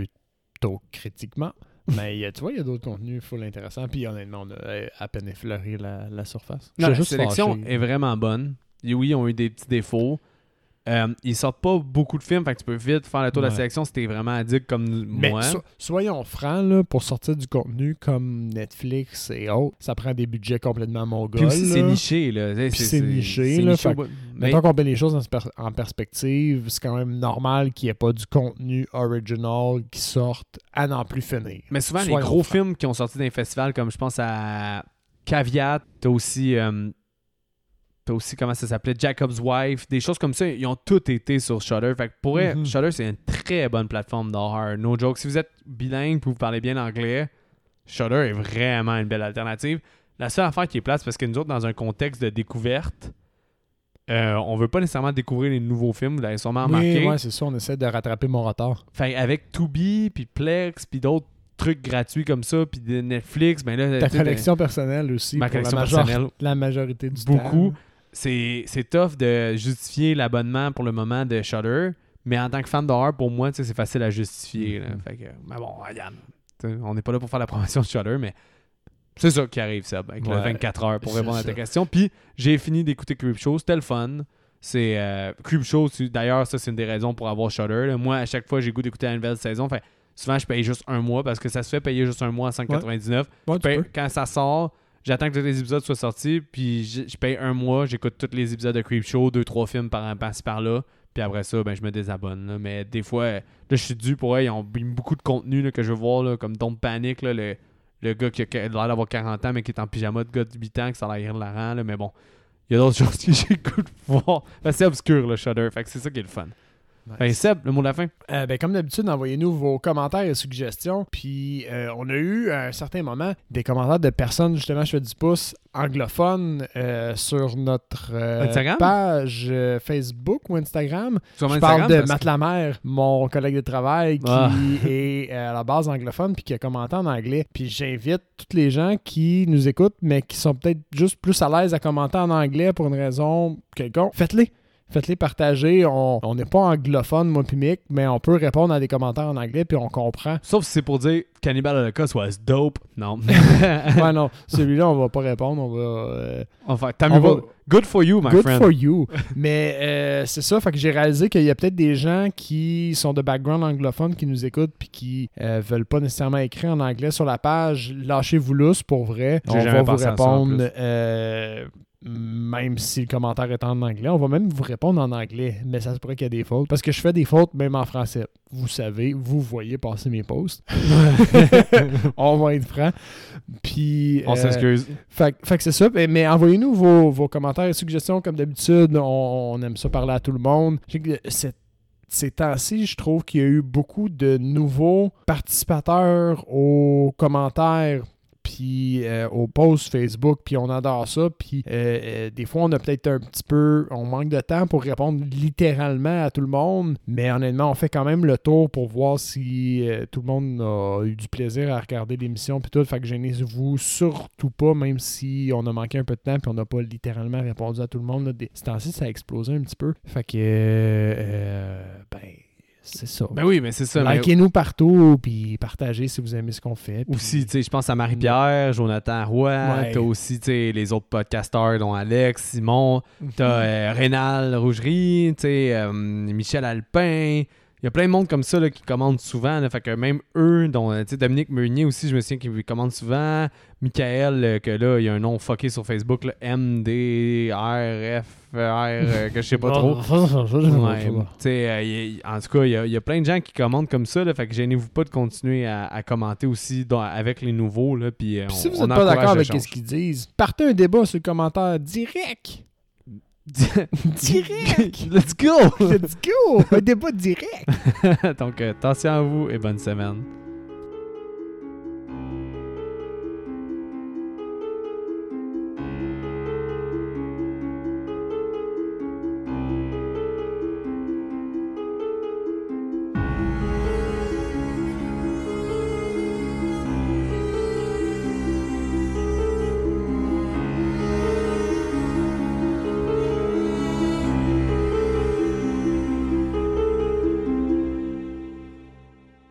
B: plutôt critiquement. Mais euh, tu vois, il y a d'autres contenus full intéressants. Puis honnêtement, on a euh, à peine effleuré la, la surface.
A: Non, la
B: J'étais juste
A: sélection
B: fâché.
A: est vraiment bonne. Et oui, ils ont eu des petits défauts. Euh, ils sortent pas beaucoup de films, fait que tu peux vite faire le tour de
B: Ouais.
A: la sélection si t'es vraiment addict comme
B: Mais
A: moi.
B: so- soyons francs, là, pour sortir du contenu comme Netflix et autres, ça prend des budgets complètement mongols.
A: Puis aussi, c'est
B: là.
A: niché. Là. C'est,
B: Puis c'est niché,
A: c'est
B: là,
A: niché au
B: fait
A: bout. Mais
B: Mettons qu'on met les choses en, sper- en perspective, c'est quand même normal qu'il n'y ait pas du contenu original qui sorte à n'en plus finir.
A: mais souvent, les
B: Soyons
A: gros
B: francs.
A: films qui ont sorti d'un festival, comme je pense à Caveat, t'as aussi, euh, t'as aussi, comment ça s'appelait, Jacob's Wife, des choses comme ça, ils ont tous été sur Shudder. Fait que pour eux,
B: Mhm.
A: Shudder, c'est une très bonne plateforme d'horreur. No joke. Si vous êtes bilingue et vous parlez bien anglais, Shudder est vraiment une belle alternative. La seule affaire qui est plate, c'est parce que nous autres, dans un contexte de découverte, euh, on veut pas nécessairement découvrir les nouveaux films, vous l'avez sûrement remarqué.
B: Oui, ouais, c'est ça, on essaie de rattraper mon retard.
A: Fait avec Tubi, puis Plex, puis d'autres trucs gratuits comme ça, puis de Netflix, ben là...
B: Ta
A: tu sais,
B: collection personnelle aussi,
A: ma
B: pour
A: collection
B: la, major-
A: personnelle,
B: la majorité du
A: beaucoup.
B: temps.
A: C'est, c'est tough de justifier l'abonnement pour le moment de Shudder, mais en tant que fan d'horreur, pour moi, tu sais, c'est facile à justifier. Là.
B: Mhm.
A: Fait que, mais bon, regarde, tu sais, on n'est pas là pour faire la promotion de Shudder, mais c'est ça qui arrive, Seb, avec le
B: Ouais,
A: vingt-quatre heures pour
B: c'est
A: répondre à
B: ça.
A: ta question. Puis j'ai fini d'écouter Creepshow, c'était le fun. C'est euh, Creepshow, c'est- d'ailleurs, ça c'est une des raisons pour avoir Shudder. là. Moi, à chaque fois, j'ai goût d'écouter la nouvelle saison. Fait, souvent, je paye juste un mois parce que ça se fait payer juste un mois à cinq quatre-vingt-dix-neuf.
B: Ouais,
A: Je
B: tu
A: paye-
B: peux.
A: quand ça sort, j'attends que tous les épisodes soient sortis, puis je, je paye un mois, j'écoute tous les épisodes de Creepshow, deux, trois films par par-ci par-là, puis après ça, ben je me désabonne. Là. Mais des fois, là, je suis dû pour eux, ils ont mis beaucoup de contenu là, que je veux voir, là, comme Don't Panic, là, le, le gars qui a l'air d'avoir quarante ans, mais qui est en pyjama de gars de huit ans, que ça a l'air hilarant, là, mais bon. Il y a d'autres choses que j'écoute voir. Ben, c'est obscur, le Shudder. Fait que c'est ça qui est le fun. Nice. Ben, Seb, le mot de la fin.
B: Euh, ben, comme d'habitude, envoyez-nous vos commentaires et suggestions. Puis, euh, on a eu, à un certain moment, des commentaires de personnes, justement, je fais du pouce, anglophones euh, sur notre euh, page euh, Facebook ou Instagram. Sur je Instagram, parle de Matt Lamère, mon collègue de travail, qui ah. est euh, à la base anglophone puis qui a commenté en anglais. Puis, j'invite tous les gens qui nous écoutent, mais qui sont peut-être juste plus à l'aise à commenter en anglais pour une raison quelconque. Faites-les. Faites-les partager. On n'est pas anglophone, moi puis Mick, mais on peut répondre à des commentaires en anglais puis on comprend.
A: Sauf si c'est pour dire Cannibal Holocaust was dope. Non.
B: ouais, non. Celui-là, on va pas répondre. On va... Euh,
A: enfin, on va... Good for you, my
B: Good
A: friend.
B: Good for you. Mais euh, c'est ça. Fait que j'ai réalisé qu'il y a peut-être des gens qui sont de background anglophone qui nous écoutent puis qui euh, veulent pas nécessairement écrire en anglais sur la page. Lâchez-vous lousse pour vrai.
A: J'ai
B: on va vous répondre...
A: Même
B: si le commentaire est en anglais. On va même vous répondre en anglais, mais ça se pourrait qu'il y a des fautes. Parce que je fais des fautes même en français. Vous savez, vous voyez passer mes posts. On va être franc. Puis,
A: on euh, s'excuse.
B: Fait, fait que c'est ça. Mais envoyez-nous vos, vos commentaires et suggestions comme d'habitude. On, on aime ça parler à tout le monde. Je sais que c'est Ces temps-ci, je trouve qu'il y a eu beaucoup de nouveaux participateurs aux commentaires puis euh, aux posts Facebook, puis on adore ça, puis euh, euh, des fois on a peut-être un petit peu, on manque de temps pour répondre littéralement à tout le monde, mais honnêtement on fait quand même le tour pour voir si euh, tout le monde a eu du plaisir à regarder l'émission puis tout, fait que gênez-vous surtout pas, même si on a manqué un peu de temps puis on n'a pas littéralement répondu à tout le monde, là. Ces temps-ci ça a explosé un petit peu, fait que euh, euh, ben c'est ça.
A: Ben oui, mais c'est ça.
B: Likez-nous
A: mais...
B: partout, puis partagez si vous aimez ce qu'on fait. Puis...
A: Aussi, tu sais, je pense à Marie-Pierre, Jonathan Roy, ouais. T'as aussi, tu sais, les autres podcasteurs, dont Alex, Simon, mm-hmm. T'as euh, Rénal Rougerie, tu sais, euh, Michel Alpin. Il y a plein de monde comme ça là, qui commandent souvent. Là, fait que même eux, dont tu sais, Dominique Meunier aussi, je me souviens qu'il commande souvent. Michael, euh, que là, il y a un nom fucké sur Facebook, là, M D R F R, euh, que je sais pas trop. Ouais, euh, en tout cas, il y, y a plein de gens qui commandent comme ça. Là, fait que gênez-vous pas de continuer à, à commenter aussi dans, avec les nouveaux. Là, puis, euh,
B: si
A: on,
B: vous n'êtes pas d'accord avec ce qu'ils disent, partez un débat sur le commentaire direct. Direct!
A: Let's go!
B: Let's go! Un débat direct!
A: Donc, euh, attention à vous et bonne semaine.